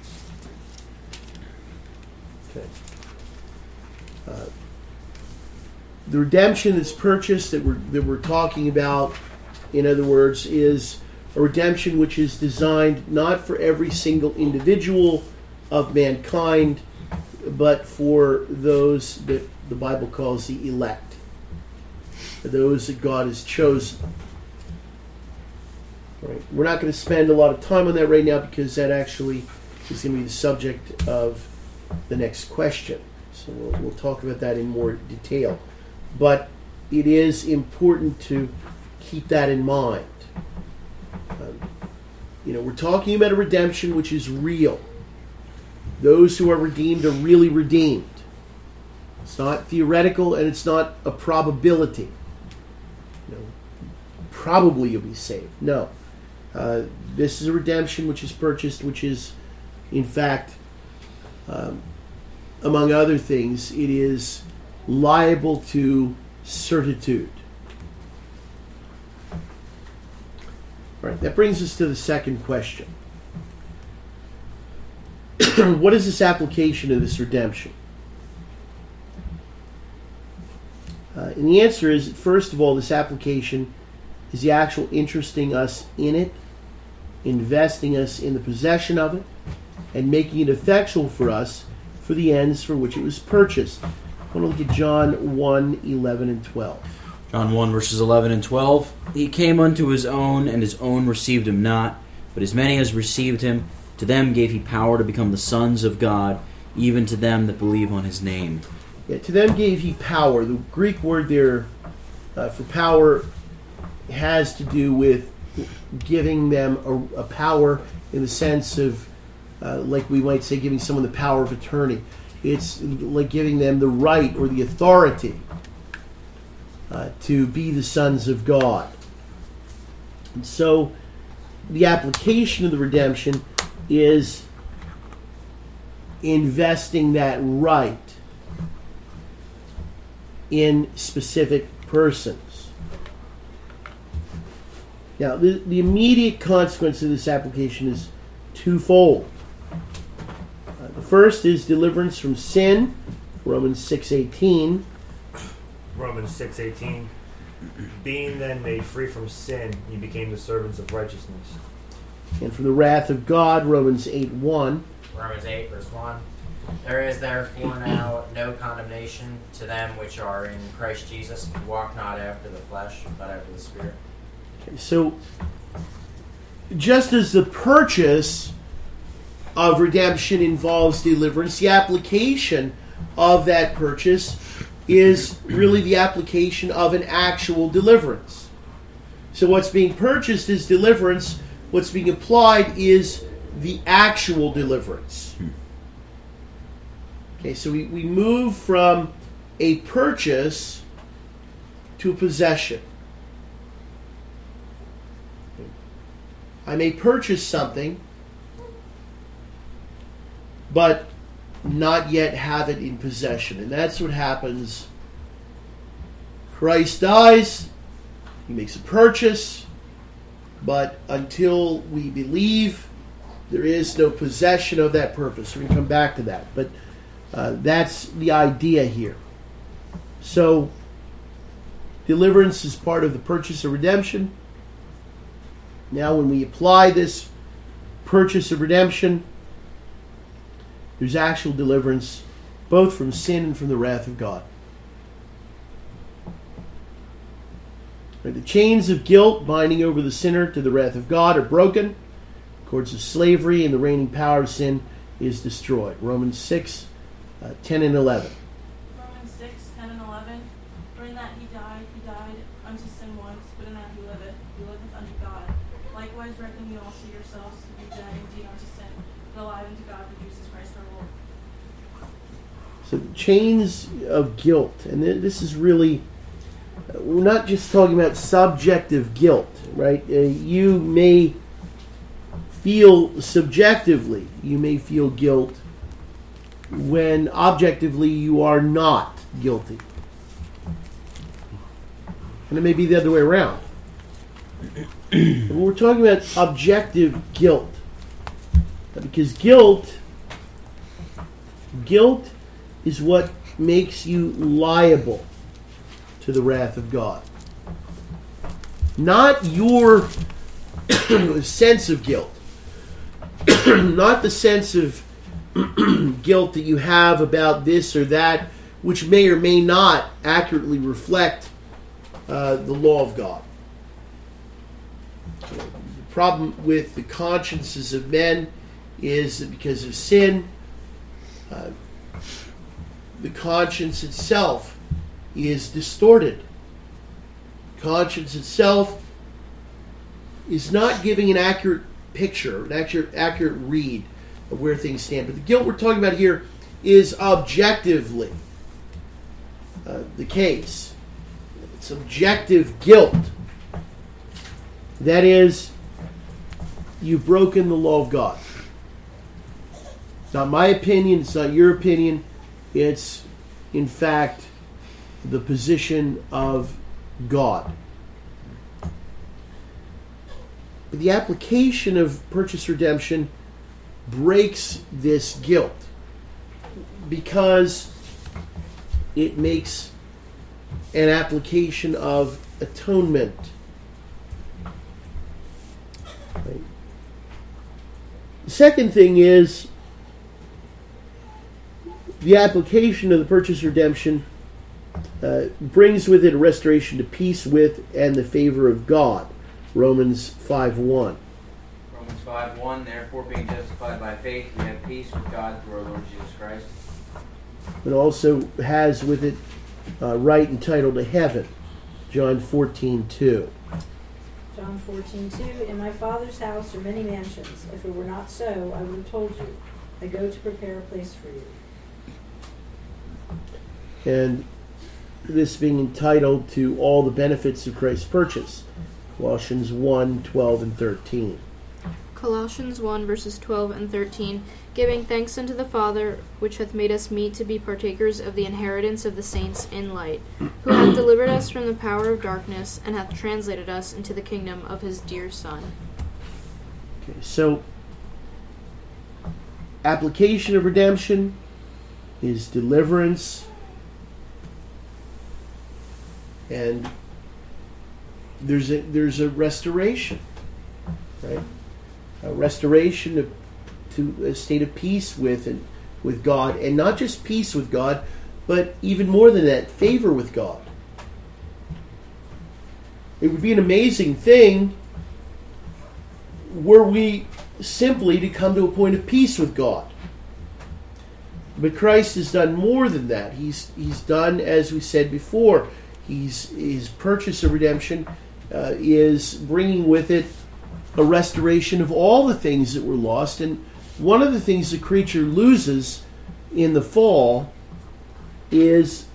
Okay. Uh, the redemption that's purchased that we're that we're talking about, in other words, is a redemption which is designed not for every single individual of mankind, but for those that the Bible calls the elect, those that God has chosen. Right. We're not going to spend a lot of time on that right now because that actually is going to be the subject of the next question. So we'll, we'll talk about that in more detail. But it is important to keep that in mind. Um, you know, we're talking about a redemption which is real. Those who are redeemed are really redeemed. It's not theoretical and it's not a probability. You know, probably you'll be saved. No. Uh, this is a redemption which is purchased, which is, in fact, um, among other things, it is liable to certitude. All right, that brings us to the second question. What is this application of this redemption? Uh, and the answer is, first of all, this application is the actual interesting us in it, investing us in the possession of it, and making it effectual for us for the ends for which it was purchased. I want to look at John one, eleven, and twelve. John one, verses eleven and twelve. He came unto his own, and his own received him not. But as many as received him, to them gave he power to become the sons of God, even to them that believe on his name. Yeah, to them gave he power. The Greek word there uh, for power has to do with giving them a, a power in the sense of, uh, like we might say, giving someone the power of attorney. It's like giving them the right or the authority uh, to be the sons of God. And so the application of the redemption is investing that right in specific persons. Now, the, the immediate consequence of this application is twofold. Uh, the first is deliverance from sin, Romans six eighteen. Romans six eighteen. Being then made free from sin, ye became the servants of righteousness. And from the wrath of God, Romans eight one. Romans eight, verse one. There is therefore now no condemnation to them which are in Christ Jesus, who walk not after the flesh, but after the Spirit. Okay, so, just as the purchase of redemption involves deliverance, the application of that purchase is really the application of an actual deliverance. So what's being purchased is deliverance. What's being applied is the actual deliverance. Okay, so we, we move from a purchase to a possession. I may purchase something, but not yet have it in possession. And that's what happens. Christ dies, he makes a purchase, but until we believe, there is no possession of that purpose. We're going to come back to that. But uh, that's the idea here. So, deliverance is part of the purchase of redemption. Now, when we apply this purchase of redemption, there's actual deliverance both from sin and from the wrath of God. The chains of guilt binding over the sinner to the wrath of God are broken. Cords of slavery and the reigning power of sin is destroyed. Romans six, uh, ten and eleven. Romans six, ten and eleven. For in that he died, he died unto sin once, but in that he liveth, he liveth unto God. Likewise reckon ye also yourselves to be dead indeed unto sin, but alive unto God through Jesus Christ our Lord. So the chains of guilt, and this is really, we're not just talking about subjective guilt, right? Uh, you may feel subjectively, you may feel guilt when objectively you are not guilty. And it may be the other way around. We're talking about objective guilt. Because guilt, guilt is what makes you liable to the wrath of God. Not your sense of guilt. Not the sense of guilt that you have about this or that, which may or may not accurately reflect uh, the law of God. The problem with the consciences of men is that because of sin, uh, the conscience itself is distorted. Conscience itself is not giving an accurate picture, an accurate, accurate read of where things stand. But the guilt we're talking about here is objectively uh, the case. It's objective guilt. That is, you've broken the law of God. It's not my opinion, it's not your opinion. It's, in fact, the position of God. But the application of purchase redemption breaks this guilt because it makes an application of atonement. Right. The second thing is the application of the purchase redemption uh, brings with it a restoration to peace with and the favor of God. Romans five one. Romans five one, therefore being justified by faith, we have peace with God through our Lord Jesus Christ. It also has with it uh, right and title to heaven. John fourteen two. John fourteen two, in my Father's house are many mansions. If it were not so, I would have told you. I go to prepare a place for you. And this being entitled to all the benefits of Christ's purchase. Colossians one, twelve and thirteen. Colossians one, verses twelve and thirteen, giving thanks unto the Father, which hath made us meet to be partakers of the inheritance of the saints in light, who hath delivered us from the power of darkness, and hath translated us into the kingdom of his dear Son. Okay, so application of redemption is deliverance, and there's a there's a restoration, right? A restoration of, to a state of peace with and with God, and not just peace with God, but even more than that, favor with God. It would be an amazing thing were we simply to come to a point of peace with God. But Christ has done more than that. He's he's done, as we said before, he's his purchase of redemption uh, is bringing with it a restoration of all the things that were lost. And one of the things the creature loses in the fall is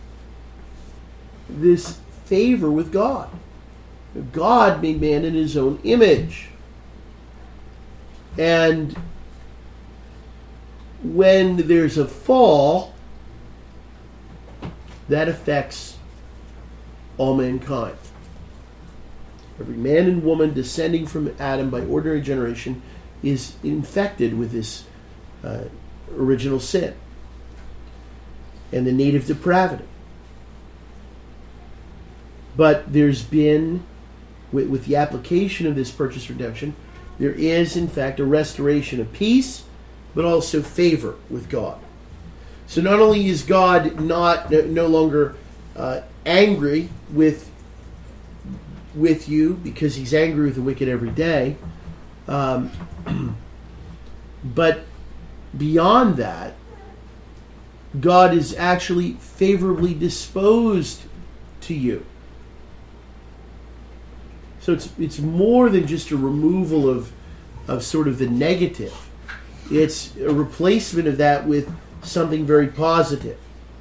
this favor with God. God made man in his own image. And when there's a fall, that affects all mankind. Every man and woman descending from Adam by ordinary generation is infected with this uh, original sin and the native depravity. But there's been, with, with the application of this purchase redemption, there is in fact a restoration of peace, but also favor with God. So not only is God not no, no longer uh, angry with with you because he's angry with the wicked every day, um, but beyond that, God is actually favorably disposed to you. So it's it's more than just a removal of of sort of the negative. It's a replacement of that with something very positive.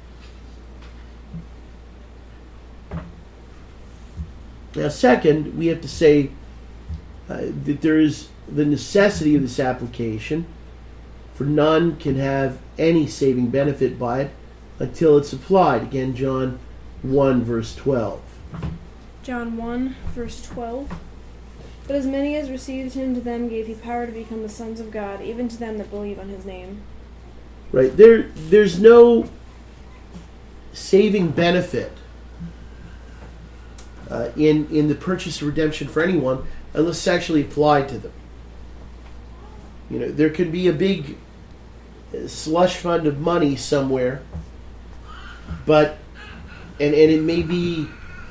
Now, second, we have to say uh, that there is the necessity of this application, for none can have any saving benefit by it until it's applied. Again, John one, verse twelve. John one, verse twelve. But as many as received him, to them gave he power to become the sons of God, even to them that believe on his name. Right. There, there's no saving benefit uh, in, in the purchase of redemption for anyone unless it's actually applied to them. You know, there could be a big slush fund of money somewhere, but, and, and it may be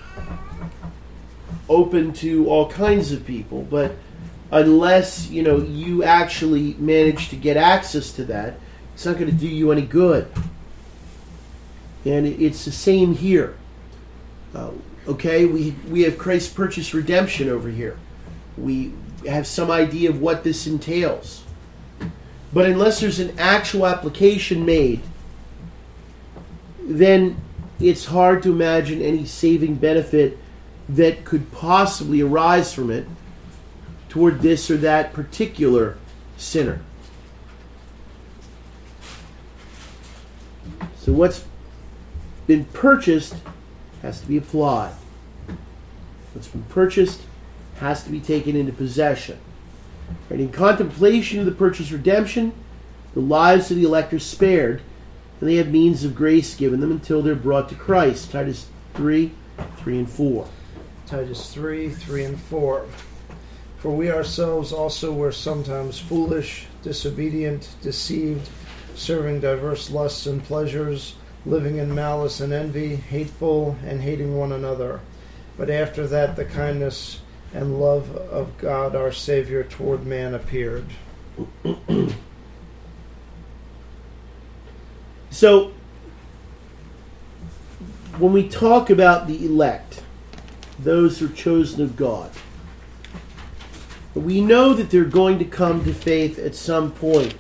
open to all kinds of people, but unless, you know, you actually manage to get access to that, it's not going to do you any good. And it's the same here. Uh, okay, we we have Christ's purchase redemption over here. We have some idea of what this entails. But unless there's an actual application made, then it's hard to imagine any saving benefit that could possibly arise from it toward this or that particular sinner. So what's been purchased has to be applied. What's been purchased has to be taken into possession. And in contemplation of the purchase redemption, the lives of the elect are spared, and they have means of grace given them until they're brought to Christ. Titus three, three and four. Titus three, three and four. For we ourselves also were sometimes foolish, disobedient, deceived, serving diverse lusts and pleasures, living in malice and envy, hateful and hating one another. But after that the kindness and love of God our Savior toward man appeared. So, when we talk about the elect, those who are chosen of God, we know that they're going to come to faith at some point.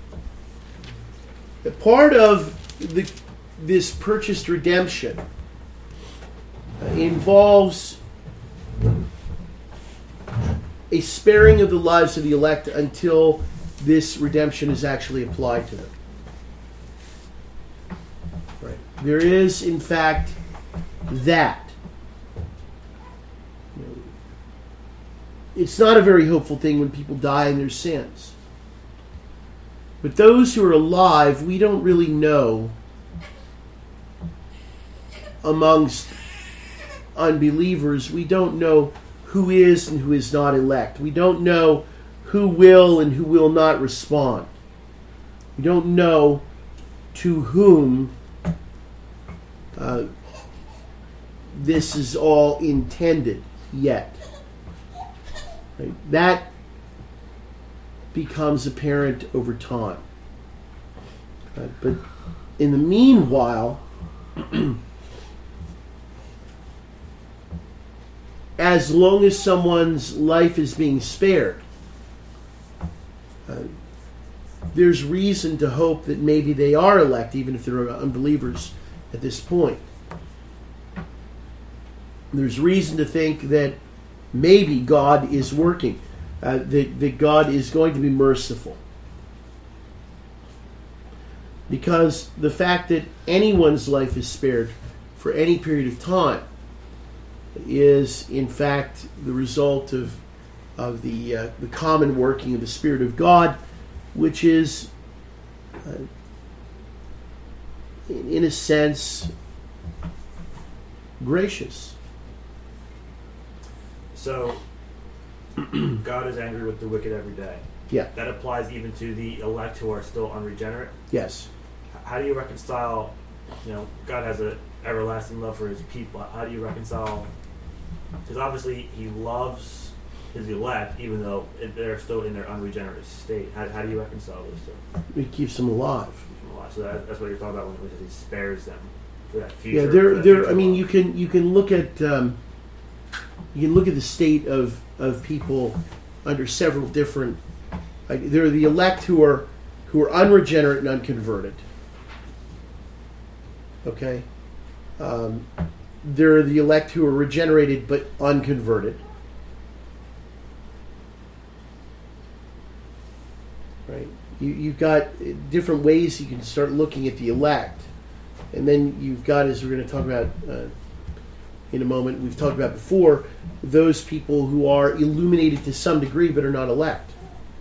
A part of the, this purchased redemption uh, involves a sparing of the lives of the elect until this redemption is actually applied to them. Right. There is, in fact, that. It's not a very hopeful thing when people die in their sins. But those who are alive, we don't really know amongst unbelievers. We don't know who is and who is not elect. We don't know who will and who will not respond. We don't know to whom uh, this is all intended yet. Right? That becomes apparent over time. Right? But in the meanwhile, as long as someone's life is being spared, uh, there's reason to hope that maybe they are elect, even if they're unbelievers at this point. There's reason to think that maybe God is working, uh, that, that God is going to be merciful. Because the fact that anyone's life is spared for any period of time is, in fact, the result of of the uh, the common working of the Spirit of God, which is, uh, in, in a sense, gracious. So, God is angry with the wicked every day. Yeah. That applies even to the elect who are still unregenerate. Yes. How do you reconcile, you know, God has an everlasting love for his people. How do you reconcile, because obviously he loves his elect even though they're still in their unregenerate state. How, how do you reconcile those two? He keeps them alive. Keep them alive. So that, that's what you're talking about when he spares them for that future. Yeah, there, that there. future I mean, love. you can you can look at um, you can look at the state of of people under several different. Like, there are the elect who are who are unregenerate and unconverted. Okay, um, there are the elect who are regenerated but unconverted. Right, you you've got different ways you can start looking at the elect, and then you've got, as we're going to talk about uh, in a moment, we've talked about before, those people who are illuminated to some degree but are not elect.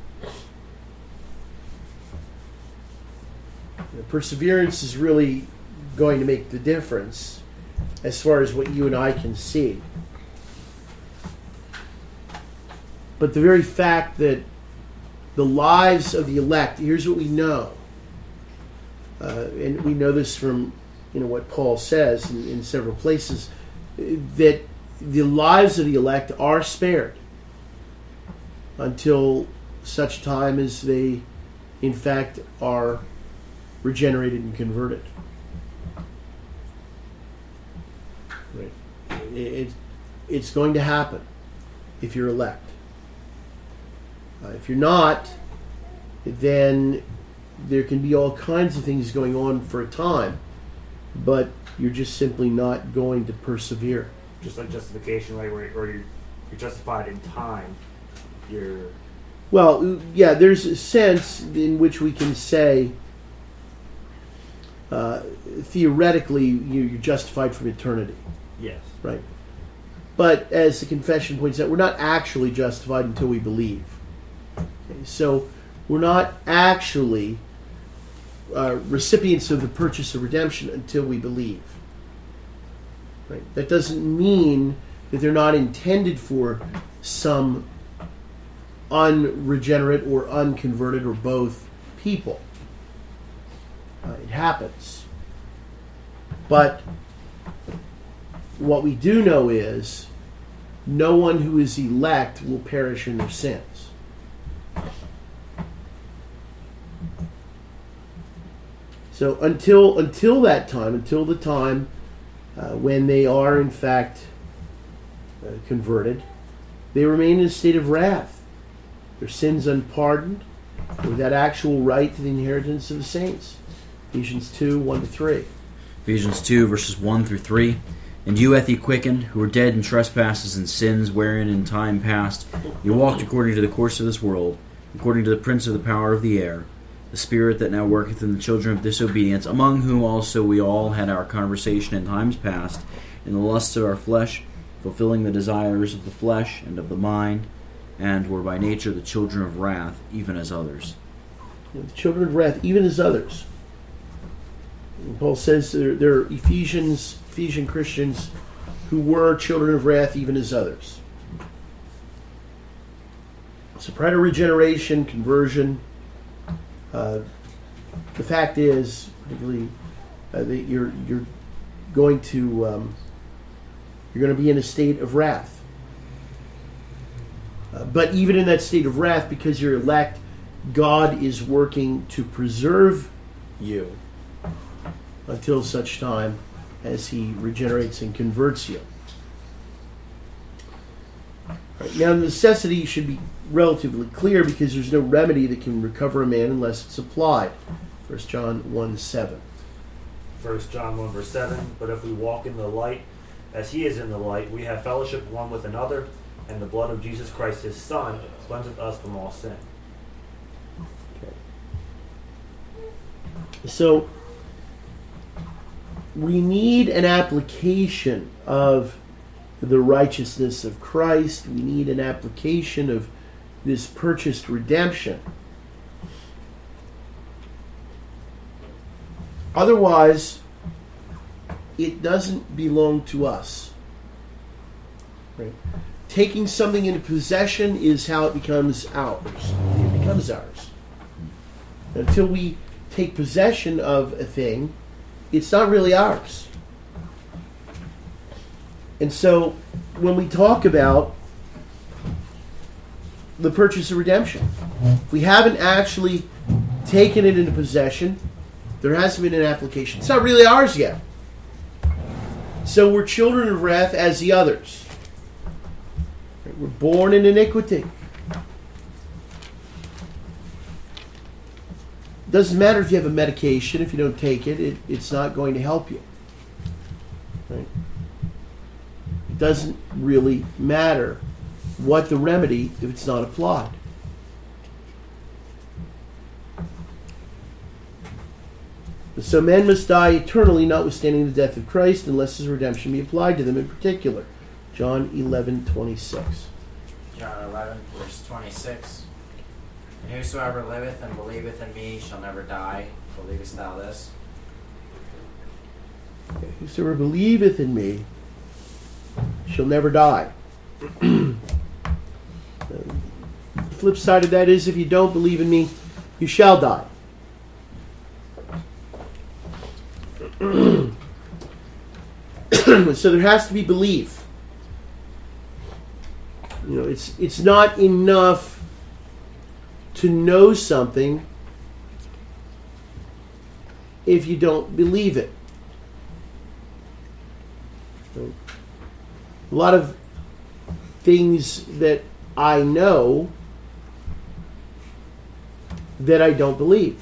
The perseverance is really going to make the difference as far as what you and I can see. But the very fact that the lives of the elect, here's what we know, uh, and we know this from, you know, what Paul says in, in several places, that the lives of the elect are spared until such time as they, in fact, are regenerated and converted. Right. It, it, it's going to happen if you're elect. Uh, if you're not, then there can be all kinds of things going on for a time, but you're just simply not going to persevere. Just like justification, right, where, where you're, you're justified in time, you're... Well, yeah, there's a sense in which we can say, uh, theoretically, you, you're justified from eternity. Yes. Right. But as the confession points out, we're not actually justified until we believe. Okay, so we're not actually uh, recipients of the purchase of redemption until we believe. Right. That doesn't mean that they're not intended for some unregenerate or unconverted or both people. Uh, it happens. But what we do know is no one who is elect will perish in their sins. So until until that time, until the time uh, when they are in fact uh, converted, they remain in a state of wrath. Their sins unpardoned, without actual right to the inheritance of the saints. Ephesians two, one to three. Ephesians two, verses one through three. And you hath he quickened, who were dead in trespasses and sins, wherein in time past you walked according to the course of this world, according to the prince of the power of the air, the spirit that now worketh in the children of disobedience, among whom also we all had our conversation in times past, in the lusts of our flesh, fulfilling the desires of the flesh and of the mind, and were by nature the children of wrath, even as others. The children of wrath, even as others. And Paul says there, there are Ephesians, Ephesian Christians who were children of wrath, even as others. So prior to regeneration, conversion, uh, the fact is, particularly, uh, that you're you're going to um, you're going to be in a state of wrath. Uh, but even in that state of wrath, because you're elect, God is working to preserve you until such time as He regenerates and converts you. Right, now, the necessity should be relatively clear because there's no remedy that can recover a man unless it's applied. First John one seven. First John one verse seven. But if we walk in the light, as He is in the light, we have fellowship one with another, and the blood of Jesus Christ, His Son, cleanseth us from all sin. Okay. So, we need an application of the righteousness of Christ. We need an application of this purchased redemption. Otherwise, it doesn't belong to us. Right? Taking something into possession is how it becomes ours. It becomes ours. Until we take possession of a thing, it's not really ours. And so, when we talk about the purchase of redemption, if we haven't actually taken it into possession, there hasn't been an application. It's not really ours yet. So we're children of wrath as the others. We're born in iniquity. Doesn't matter if you have a medication. If you don't take it, it it's not going to help you. Right? It doesn't really matter what the remedy if it's not applied. So men must die eternally, notwithstanding the death of Christ, unless His redemption be applied to them in particular. John eleven twenty-six. John eleven, verse twenty-six. And whosoever liveth and believeth in me shall never die. Believest thou this? Whosoever believeth in me shall never die. The flip side of that is, if you don't believe in me, you shall die. So there has to be belief. You know, it's it's not enough to know something if you don't believe it. A lot of things that I know that I don't believe.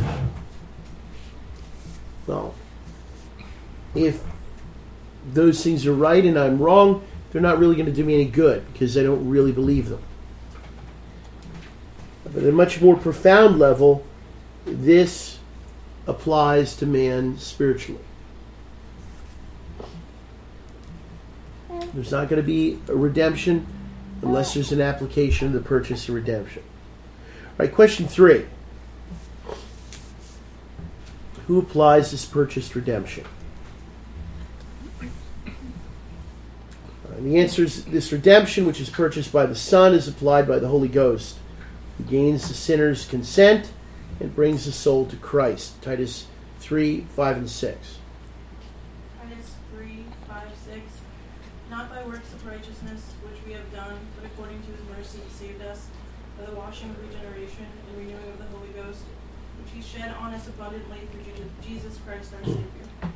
Well, if those things are right and I'm wrong, they're not really going to do me any good because I don't really believe them. But at a much more profound level, this applies to man spiritually. There's not going to be a redemption unless there's an application of the purchase of redemption. All right, question three. Who applies this purchased redemption? And the answer is this redemption, which is purchased by the Son, is applied by the Holy Ghost, who gains the sinner's consent and brings the soul to Christ. Titus three, five, and six. Titus three, five, six. Not by works of righteousness which we have done, but according to His mercy He saved us by the washing of regeneration and renewing of the Holy Ghost, which He shed on us abundantly through Jesus Christ our Savior.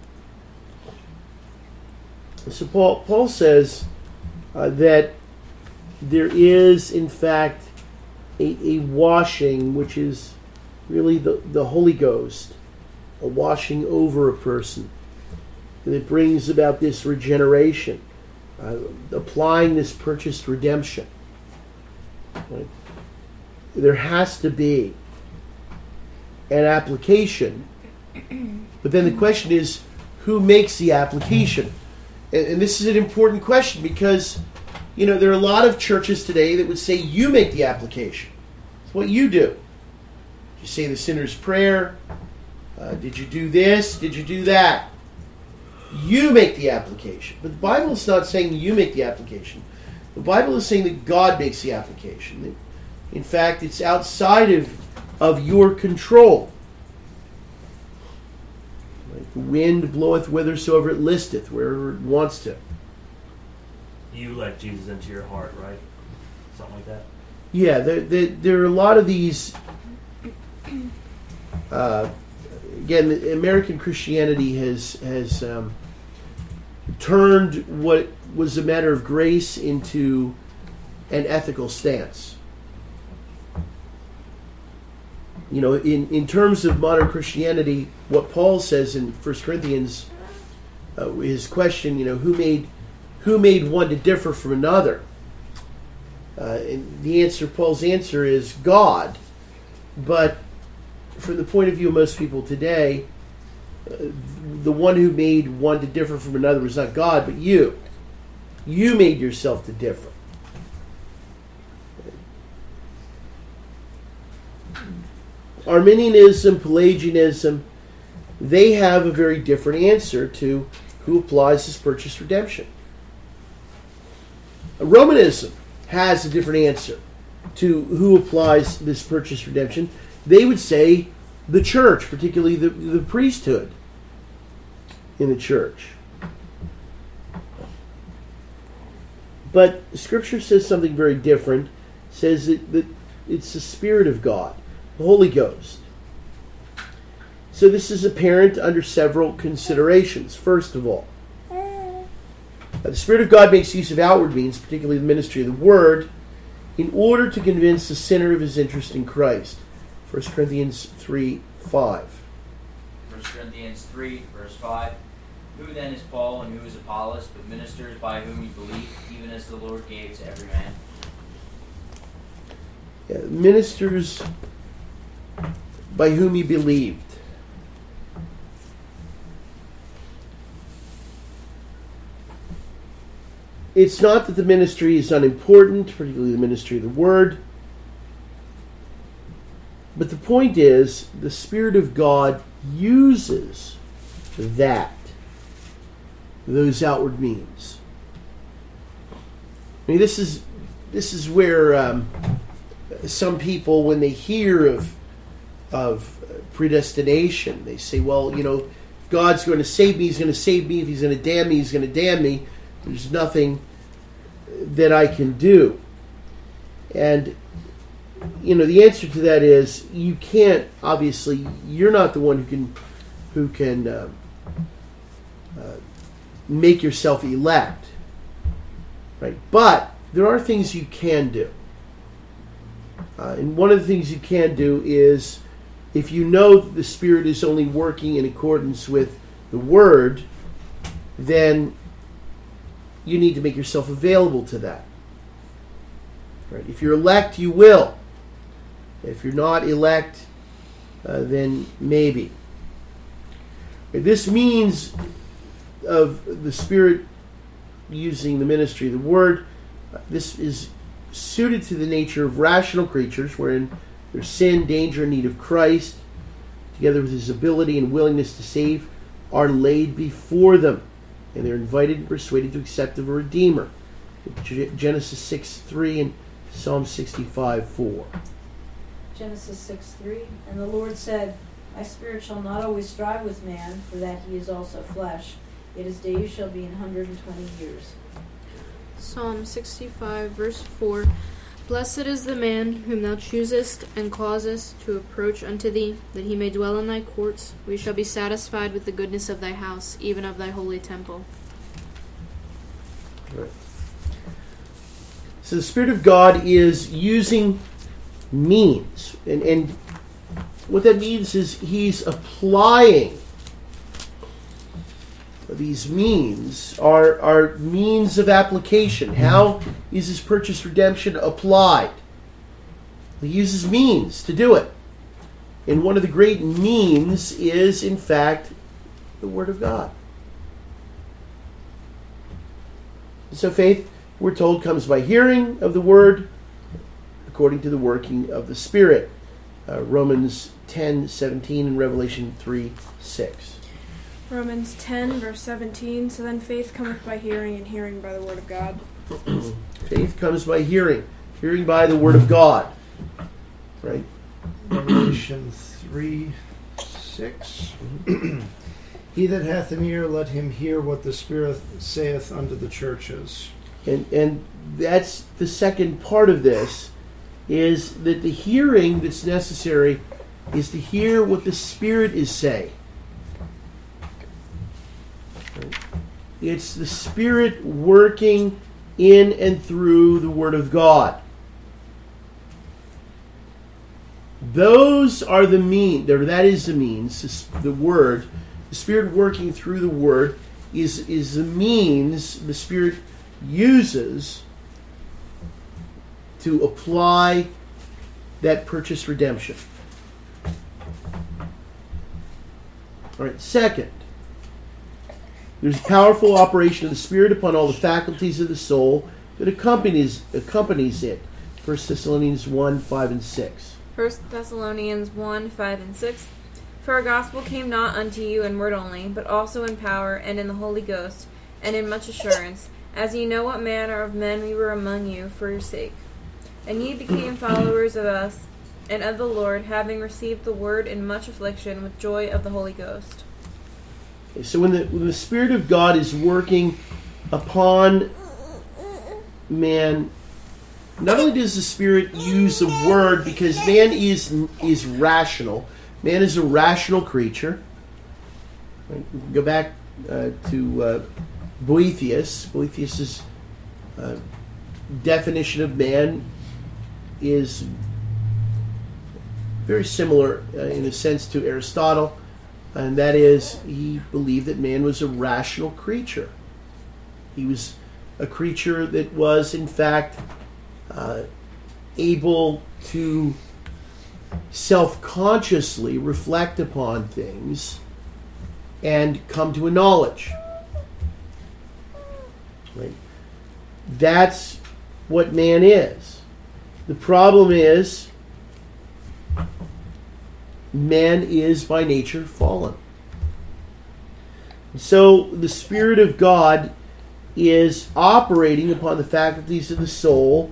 So Paul, Paul says uh, that there is, in fact, a, a washing, which is really the, the Holy Ghost, a washing over a person. And it brings about this regeneration, uh, applying this purchased redemption. Right? There has to be an application, but then the question is, who makes the application? And, and this is an important question because, you know, there are a lot of churches today that would say you make the application. It's what you do. You say the sinner's prayer. Uh, did you do this? Did you do that? You make the application. But the Bible is not saying you make the application. The Bible is saying that God makes the application. In fact, it's outside of, of your control. wind bloweth whithersoever it listeth, wherever it wants to. You let Jesus into your heart, right? Something like that. Yeah, there, there, there are a lot of these. Uh, again, the American Christianity has has um, turned what was a matter of grace into an ethical stance. You know, in, in terms of modern Christianity, what Paul says in First Corinthians, uh, his question, you know, who made who made one to differ from another? Uh, and the answer, Paul's answer is God. But from the point of view of most people today, uh, the one who made one to differ from another was not God, but you. You made yourself to differ. Arminianism, Pelagianism, they have a very different answer to who applies this purchase redemption. Romanism has a different answer to who applies this purchase redemption. They would say the church, particularly the, the priesthood in the church. But Scripture says something very different. It says that, that it's the Spirit of God, the Holy Ghost. So this is apparent under several considerations. First of all, the Spirit of God makes use of outward means, particularly the ministry of the Word, in order to convince the sinner of his interest in Christ. First Corinthians three five. First Corinthians three, verse five. Who then is Paul and who is Apollos, but ministers by whom you believe, even as the Lord gave to every man? Yeah, ministers by whom he believed. It's not that the ministry is unimportant, particularly the ministry of the Word. But the point is, the Spirit of God uses that, those outward means. I mean, this is this is where um, some people, when they hear of of predestination, they say, "Well, you know, if God's going to save me, He's going to save me. If He's going to damn me, He's going to damn me. There's nothing that I can do." And you know, the answer to that is you can't. Obviously, you're not the one who can who can uh, uh, make yourself elect, right? But there are things you can do, uh, and one of the things you can do is, if you know that the Spirit is only working in accordance with the Word, then you need to make yourself available to that. Right? If you're elect, you will. If you're not elect, uh, then maybe. This means of the Spirit using the ministry of the Word, uh, this is suited to the nature of rational creatures, wherein their sin, danger, and need of Christ, together with His ability and willingness to save, are laid before them, and they're invited and persuaded to accept of a Redeemer. Genesis six three and Psalm sixty-five four. Genesis six three. And the Lord said, My spirit shall not always strive with man, for that he is also flesh. Yet his days shall be an hundred and twenty years. Psalm sixty-five, verse four. Blessed is the man whom thou choosest and causest to approach unto thee, that he may dwell in thy courts. We shall be satisfied with the goodness of thy house, even of thy holy temple. Right. So the Spirit of God is using means. And, and what that means is He's applying these means, are, are means of application. How is His purchase redemption applied? He uses means to do it. And one of the great means is, in fact, the Word of God. So faith, we're told, comes by hearing of the Word according to the working of the Spirit. Uh, Romans ten seventeen and Revelation three six. Romans ten, verse seventeen. So then faith cometh by hearing, and hearing by the word of God. Faith comes by hearing, hearing by the word of God. Right? Revelation three six. He that hath an ear, let him hear what the Spirit saith unto the churches. And and that's the second part of this, is that the hearing that's necessary is to hear what the Spirit is saying. It's the Spirit working in and through the Word of God. Those are the means, or that is the means, the Word, the Spirit working through the Word is, is the means the Spirit uses to apply that purchase redemption. All right, second, there's a powerful operation of the Spirit upon all the faculties of the soul that accompanies accompanies it. First Thessalonians one, five, and six. First Thessalonians one, five, and six. For our gospel came not unto you in word only, but also in power, and in the Holy Ghost, and in much assurance, as ye know what manner of men we were among you for your sake. And ye became followers of us and of the Lord, having received the word in much affliction with joy of the Holy Ghost. So when the, when the Spirit of God is working upon man, not only does the Spirit use the Word, because man is is rational. Man is a rational creature. Right? We can go back uh, to uh, Boethius. Boethius' uh, definition of man is very similar uh, in a sense to Aristotle, and that is, he believed that man was a rational creature. He was a creature that was, in fact, uh, able to self-consciously reflect upon things and come to a knowledge. Right? That's what man is. The problem is, man is by nature fallen. So the Spirit of God is operating upon the faculties of the soul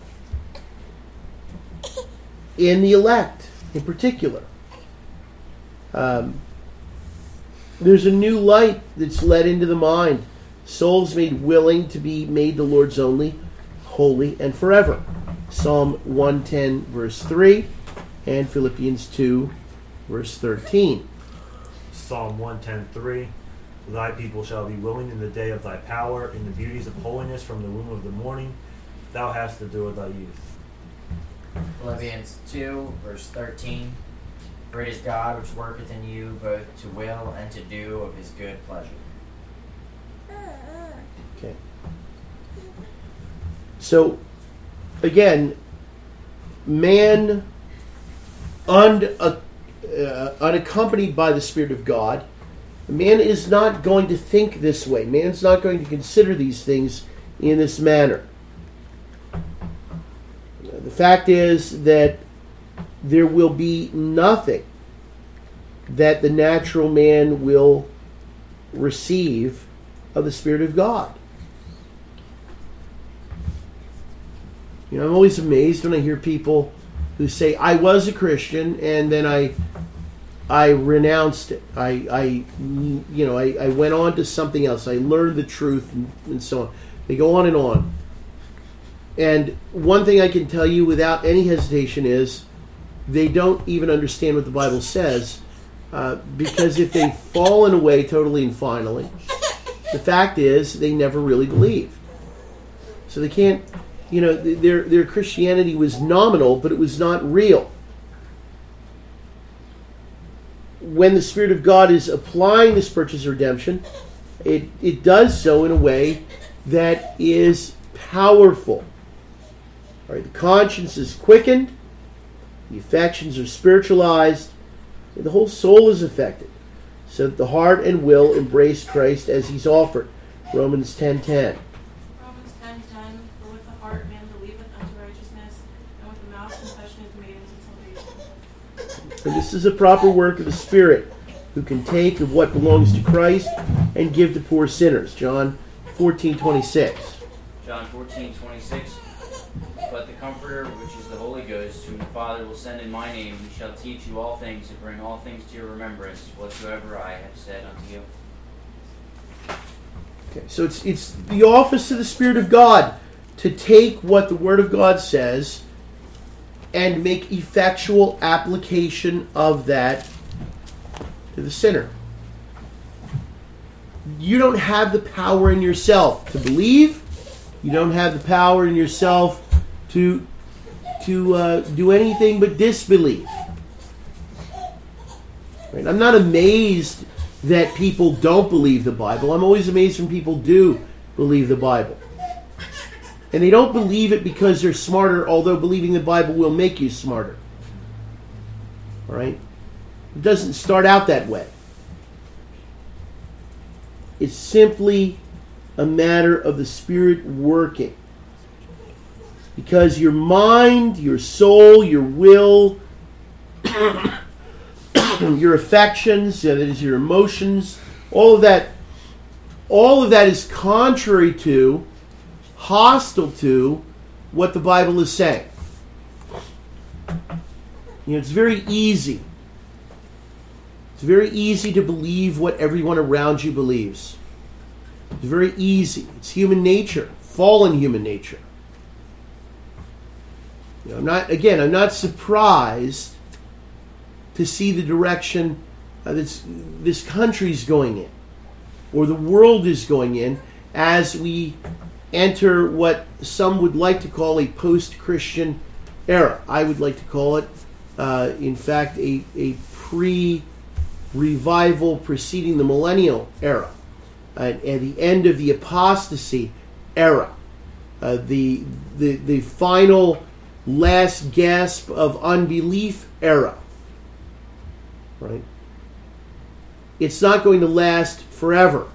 in the elect in particular. Um, there's a new light that's let into the mind. Souls made willing to be made the Lord's only, holy, and forever. Psalm one ten, verse three, and Philippians two, verse thirteen. Psalm one ten, three. Thy people shall be willing in the day of thy power, in the beauties of holiness from the womb of the morning. Thou hast to do with thy youth. Philippians two, verse thirteen. Great is God which worketh in you both to will and to do of his good pleasure. Okay. So, again, man, un, uh, uh, unaccompanied by the Spirit of God, man is not going to think this way. Man's not going to consider these things in this manner. The fact is that there will be nothing that the natural man will receive of the Spirit of God. You know, I'm always amazed when I hear people who say, I was a Christian and then I I renounced it. I, I you know, I, I went on to something else. I learned the truth and, and so on. They go on and on. And one thing I can tell you without any hesitation is they don't even understand what the Bible says, uh, because if they've fallen away totally and finally, the fact is they never really believed. So they can't, you know, their their Christianity was nominal, but it was not real. When the Spirit of God is applying this purchase redemption, it, it does so in a way that is powerful. All right, the conscience is quickened, the affections are spiritualized, and the whole soul is affected, so that the heart and will embrace Christ as he's offered. Romans ten ten. Romans ten ten. For with the heart man believeth unto righteousness, and with the mouth confession is made unto salvation. And this is a proper work of the Spirit, who can take of what belongs to Christ and give to poor sinners. John fourteen twenty-six. John fourteen twenty-six. But the Comforter, which is the Holy Ghost, whom the Father will send in my name, he shall teach you all things and bring all things to your remembrance, whatsoever I have said unto you. Okay, so it's it's the office of the Spirit of God to take what the Word of God says and make effectual application of that to the sinner. You don't have the power in yourself to believe. You don't have the power in yourself to to uh, do anything but disbelieve. Right? I'm not amazed that people don't believe the Bible. I'm always amazed when people do believe the Bible. And they don't believe it because they're smarter, although believing the Bible will make you smarter. All right? It doesn't start out that way. It's simply a matter of the Spirit working. Because your mind, your soul, your will, your affections, that is your emotions, all of that, all of that is contrary to, hostile to, what the Bible is saying. You know, it's very easy. It's very easy to believe what everyone around you believes. It's very easy. It's human nature, fallen human nature. You know, I'm not, again, I'm not surprised to see the direction uh, this, this country's going in, or the world is going in, as we enter what some would like to call a post-Christian era. I would like to call it, uh, in fact, a, a pre-revival preceding the millennial era, uh, at the end of the apostasy era, uh, the, the the final last gasp of unbelief era. Right? It's not going to last forever.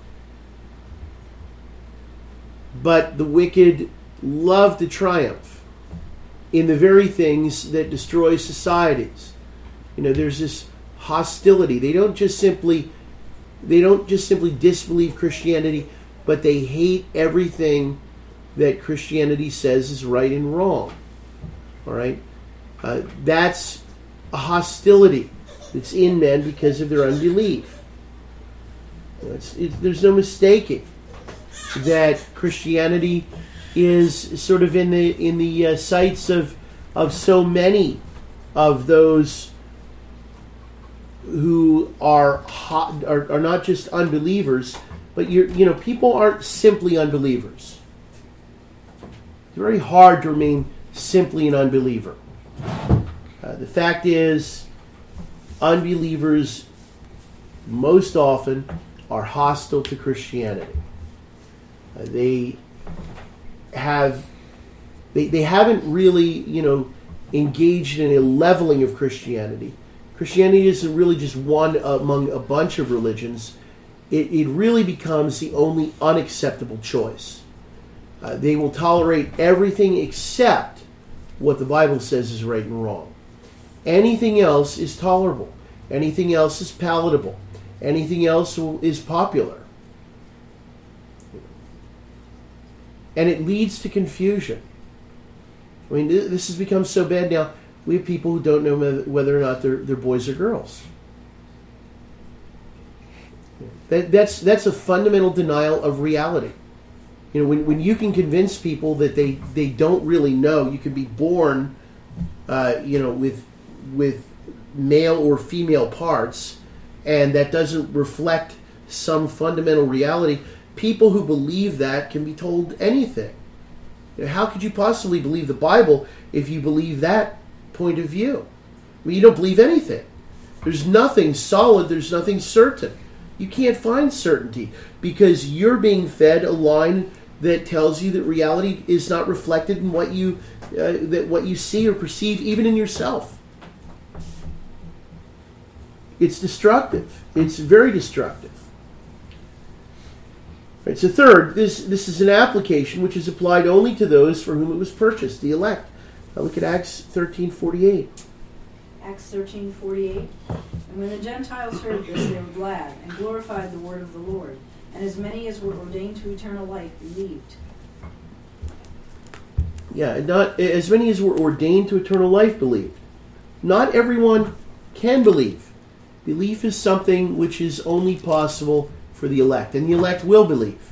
But the wicked love to triumph in the very things that destroy societies. You know, there's this hostility. They don't just simply they don't just simply disbelieve Christianity, but they hate everything that Christianity says is right and wrong. All right? Uh, that's a hostility that's in men because of their unbelief. You know, it's, it, there's no mistaking that Christianity is sort of in the in the uh, sights of of so many of those who are hot, are, are not just unbelievers, but you you know people aren't simply unbelievers. It's very hard to remain simply an unbeliever. Uh, the fact is, unbelievers most often are hostile to Christianity. Uh, they have they they haven't really, you know, engaged in a leveling of Christianity. Christianity isn't really just one among a bunch of religions. It, it really becomes the only unacceptable choice. Uh, they will tolerate everything except what the Bible says is right and wrong. Anything else is tolerable. Anything else is palatable. Anything else is popular. And it leads to confusion. I mean, this has become so bad now. We have people who don't know whether or not they're, they're boys or girls. That, that's that's a fundamental denial of reality. You know, when, when you can convince people that they, they don't really know, you can be born, uh, you know, with with male or female parts, and that doesn't reflect some fundamental reality. People who believe that can be told anything. You know, how could you possibly believe the Bible if you believe that point of view? I mean, you don't believe anything. There's nothing solid. There's nothing certain. You can't find certainty because you're being fed a line that tells you that reality is not reflected in what you uh, that what you see or perceive, even in yourself. It's destructive. It's very destructive. Right, so third, this this is an application which is applied only to those for whom it was purchased, the elect. Now look at Acts thirteen forty-eight. Acts thirteen forty-eight. And when the Gentiles heard this, they were glad and glorified the word of the Lord. And as many as were ordained to eternal life believed. Yeah, not as many as were ordained to eternal life believed. Not everyone can believe. Belief is something which is only possible for the elect, and the elect will believe.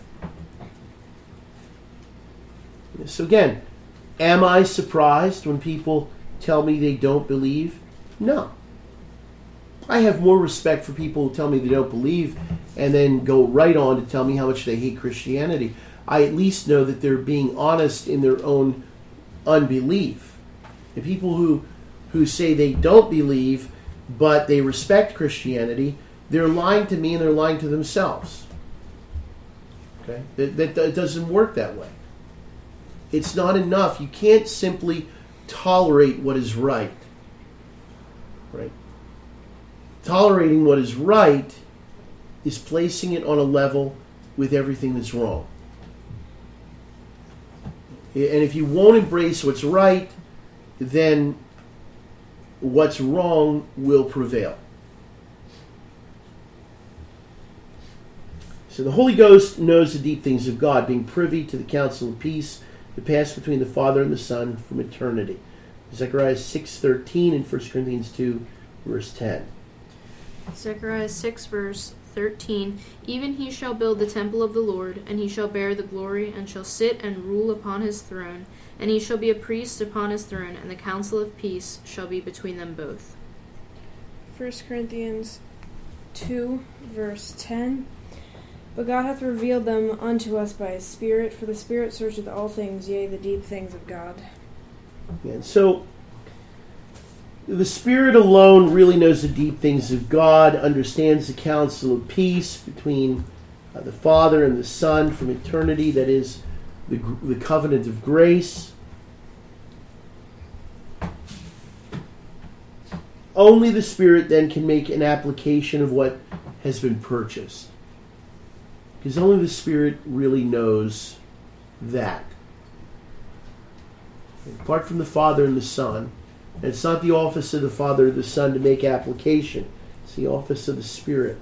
So again, am I surprised when people tell me they don't believe? No. I have more respect for people who tell me they don't believe and then go right on to tell me how much they hate Christianity. I at least know that they're being honest in their own unbelief. And people who, who say they don't believe but they respect Christianity, they're lying to me and they're lying to themselves. Okay? That, that, that doesn't work that way. It's not enough. You can't simply tolerate what is right. Right? Tolerating what is right is placing it on a level with everything that's wrong. And if you won't embrace what's right, then what's wrong will prevail. So the Holy Ghost knows the deep things of God, being privy to the counsel of peace that passed between the Father and the Son from eternity. Zechariah six thirteen and First Corinthians two, verse ten. Zechariah six, verse thirteen. Even he shall build the temple of the Lord, and he shall bear the glory, and shall sit and rule upon his throne. And he shall be a priest upon his throne, and the counsel of peace shall be between them both. First Corinthians two, verse ten. But God hath revealed them unto us by his Spirit, for the Spirit searcheth all things, yea, the deep things of God. And so, the Spirit alone really knows the deep things of God, understands the counsel of peace between uh, the Father and the Son from eternity, that is, the, the covenant of grace. Only the Spirit then can make an application of what has been purchased. Because only the Spirit really knows that. Apart from the Father and the Son, and it's not the office of the Father or the Son to make application. It's the office of the Spirit.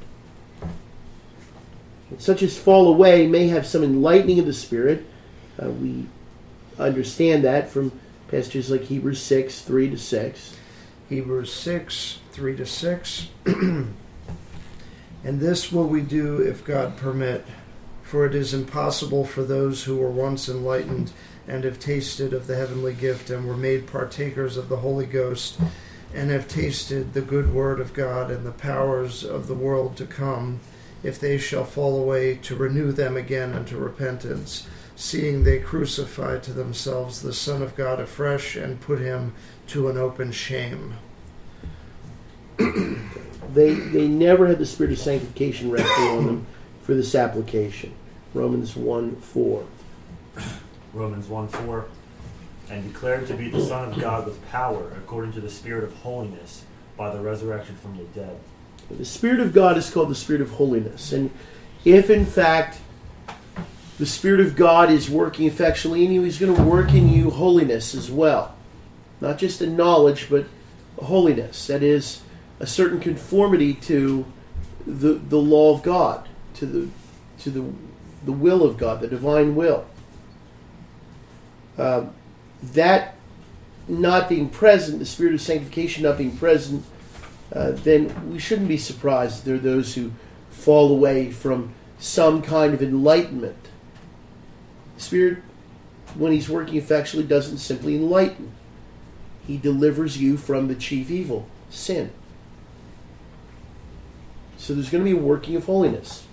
And such as fall away may have some enlightening of the Spirit. Uh, we understand that from passages like Hebrews six, three to six. Hebrews six, three to six. And this will we do if God permit, for it is impossible for those who were once enlightened and have tasted of the heavenly gift and were made partakers of the Holy Ghost and have tasted the good word of God and the powers of the world to come, if they shall fall away, to renew them again unto repentance, seeing they crucify to themselves the Son of God afresh and put him to an open shame. They they never had the Spirit of sanctification resting on them for this application. Romans one four. Romans one four. And declared to be the Son of God with power, according to the Spirit of holiness, by the resurrection from the dead. The Spirit of God is called the Spirit of holiness. And if in fact the Spirit of God is working effectually in you, he's going to work in you holiness as well. Not just a knowledge, but a holiness. That is, a certain conformity to the the law of God, to the to the the will of God, the divine will. Uh, that not being present, the Spirit of sanctification not being present, uh, then we shouldn't be surprised there are those who fall away from some kind of enlightenment. The Spirit, when he's working effectually, doesn't simply enlighten. He delivers you from the chief evil, sin. So there's going to be a working of holiness.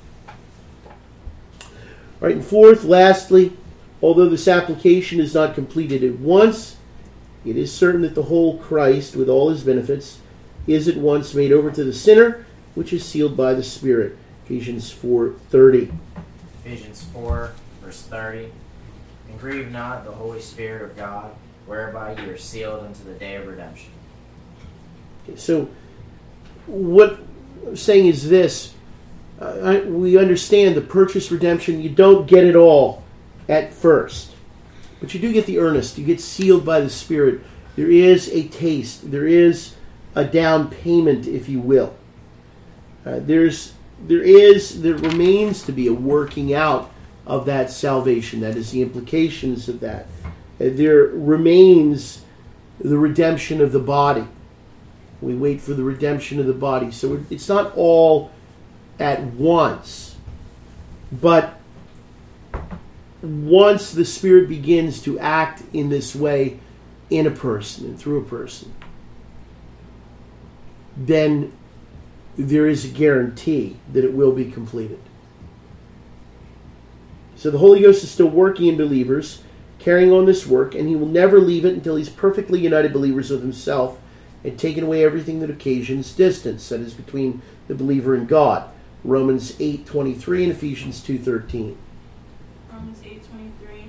All right, and fourth, lastly, although this application is not completed at once, it is certain that the whole Christ, with all his benefits, is at once made over to the sinner, which is sealed by the Spirit. Ephesians four thirty. Ephesians four, verse thirty. And grieve not the Holy Spirit of God, whereby you are sealed unto the day of redemption. Okay, so what I'm saying is this. Uh, I, we understand the purchase redemption. You don't get it all at first. But you do get the earnest. You get sealed by the Spirit. There is a taste. There is a down payment, if you will. Uh, there's, there is, there remains to be a working out of that salvation. That is the implications of that. there remains the redemption of the body. We wait for the redemption of the body. So it's not all at once. But once the Spirit begins to act in this way in a person and through a person, then there is a guarantee that it will be completed. So the Holy Ghost is still working in believers, carrying on this work, and he will never leave it until he's perfectly united believers with himself and taken away everything that occasions distance, that is, between the believer and God. Romans eight twenty-three and Ephesians two thirteen. Romans eight twenty-three.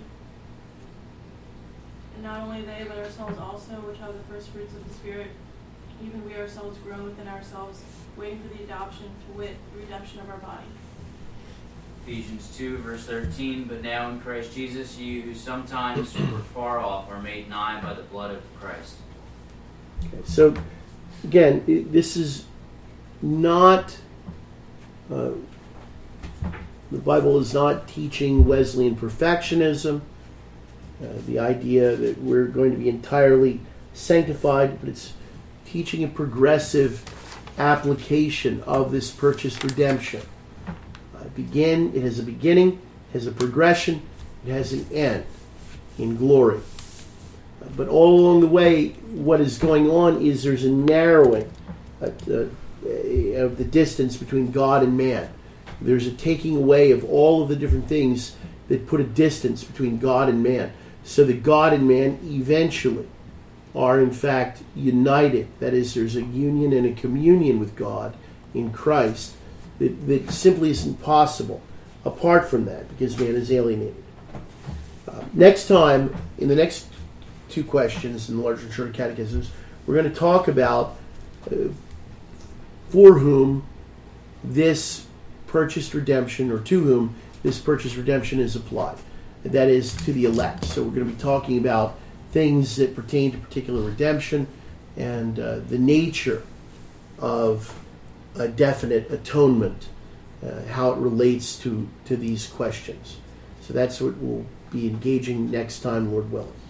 And not only they, but ourselves also, which are the first fruits of the Spirit, even we ourselves groan within ourselves, waiting for the adoption, to wit, the redemption of our body. Ephesians two, verse thirteen, but now in Christ Jesus, you who sometimes were far off are made nigh by the blood of Christ. Okay, so, again, it, this is not, uh, the Bible is not teaching Wesleyan perfectionism, uh, the idea that we're going to be entirely sanctified, but it's teaching a progressive application of this purchased redemption. Uh, begin, it has a beginning, it has a progression, it has an end in glory. Uh, but all along the way, what is going on is there's a narrowing uh, uh, of the distance between God and man. There's a taking away of all of the different things that put a distance between God and man, so that God and man eventually are in fact united. That is, there's a union and a communion with God in Christ that, that simply isn't possible apart from that, because man is alienated. Uh, next time, in the next two questions in the larger short catechisms, we're going to talk about uh, for whom this purchased redemption, or to whom this purchased redemption is applied. That is, to the elect. So we're going to be talking about things that pertain to particular redemption and uh, the nature of a definite atonement, uh, how it relates to, to these questions. So that's what we'll be engaging next time, Lord willing.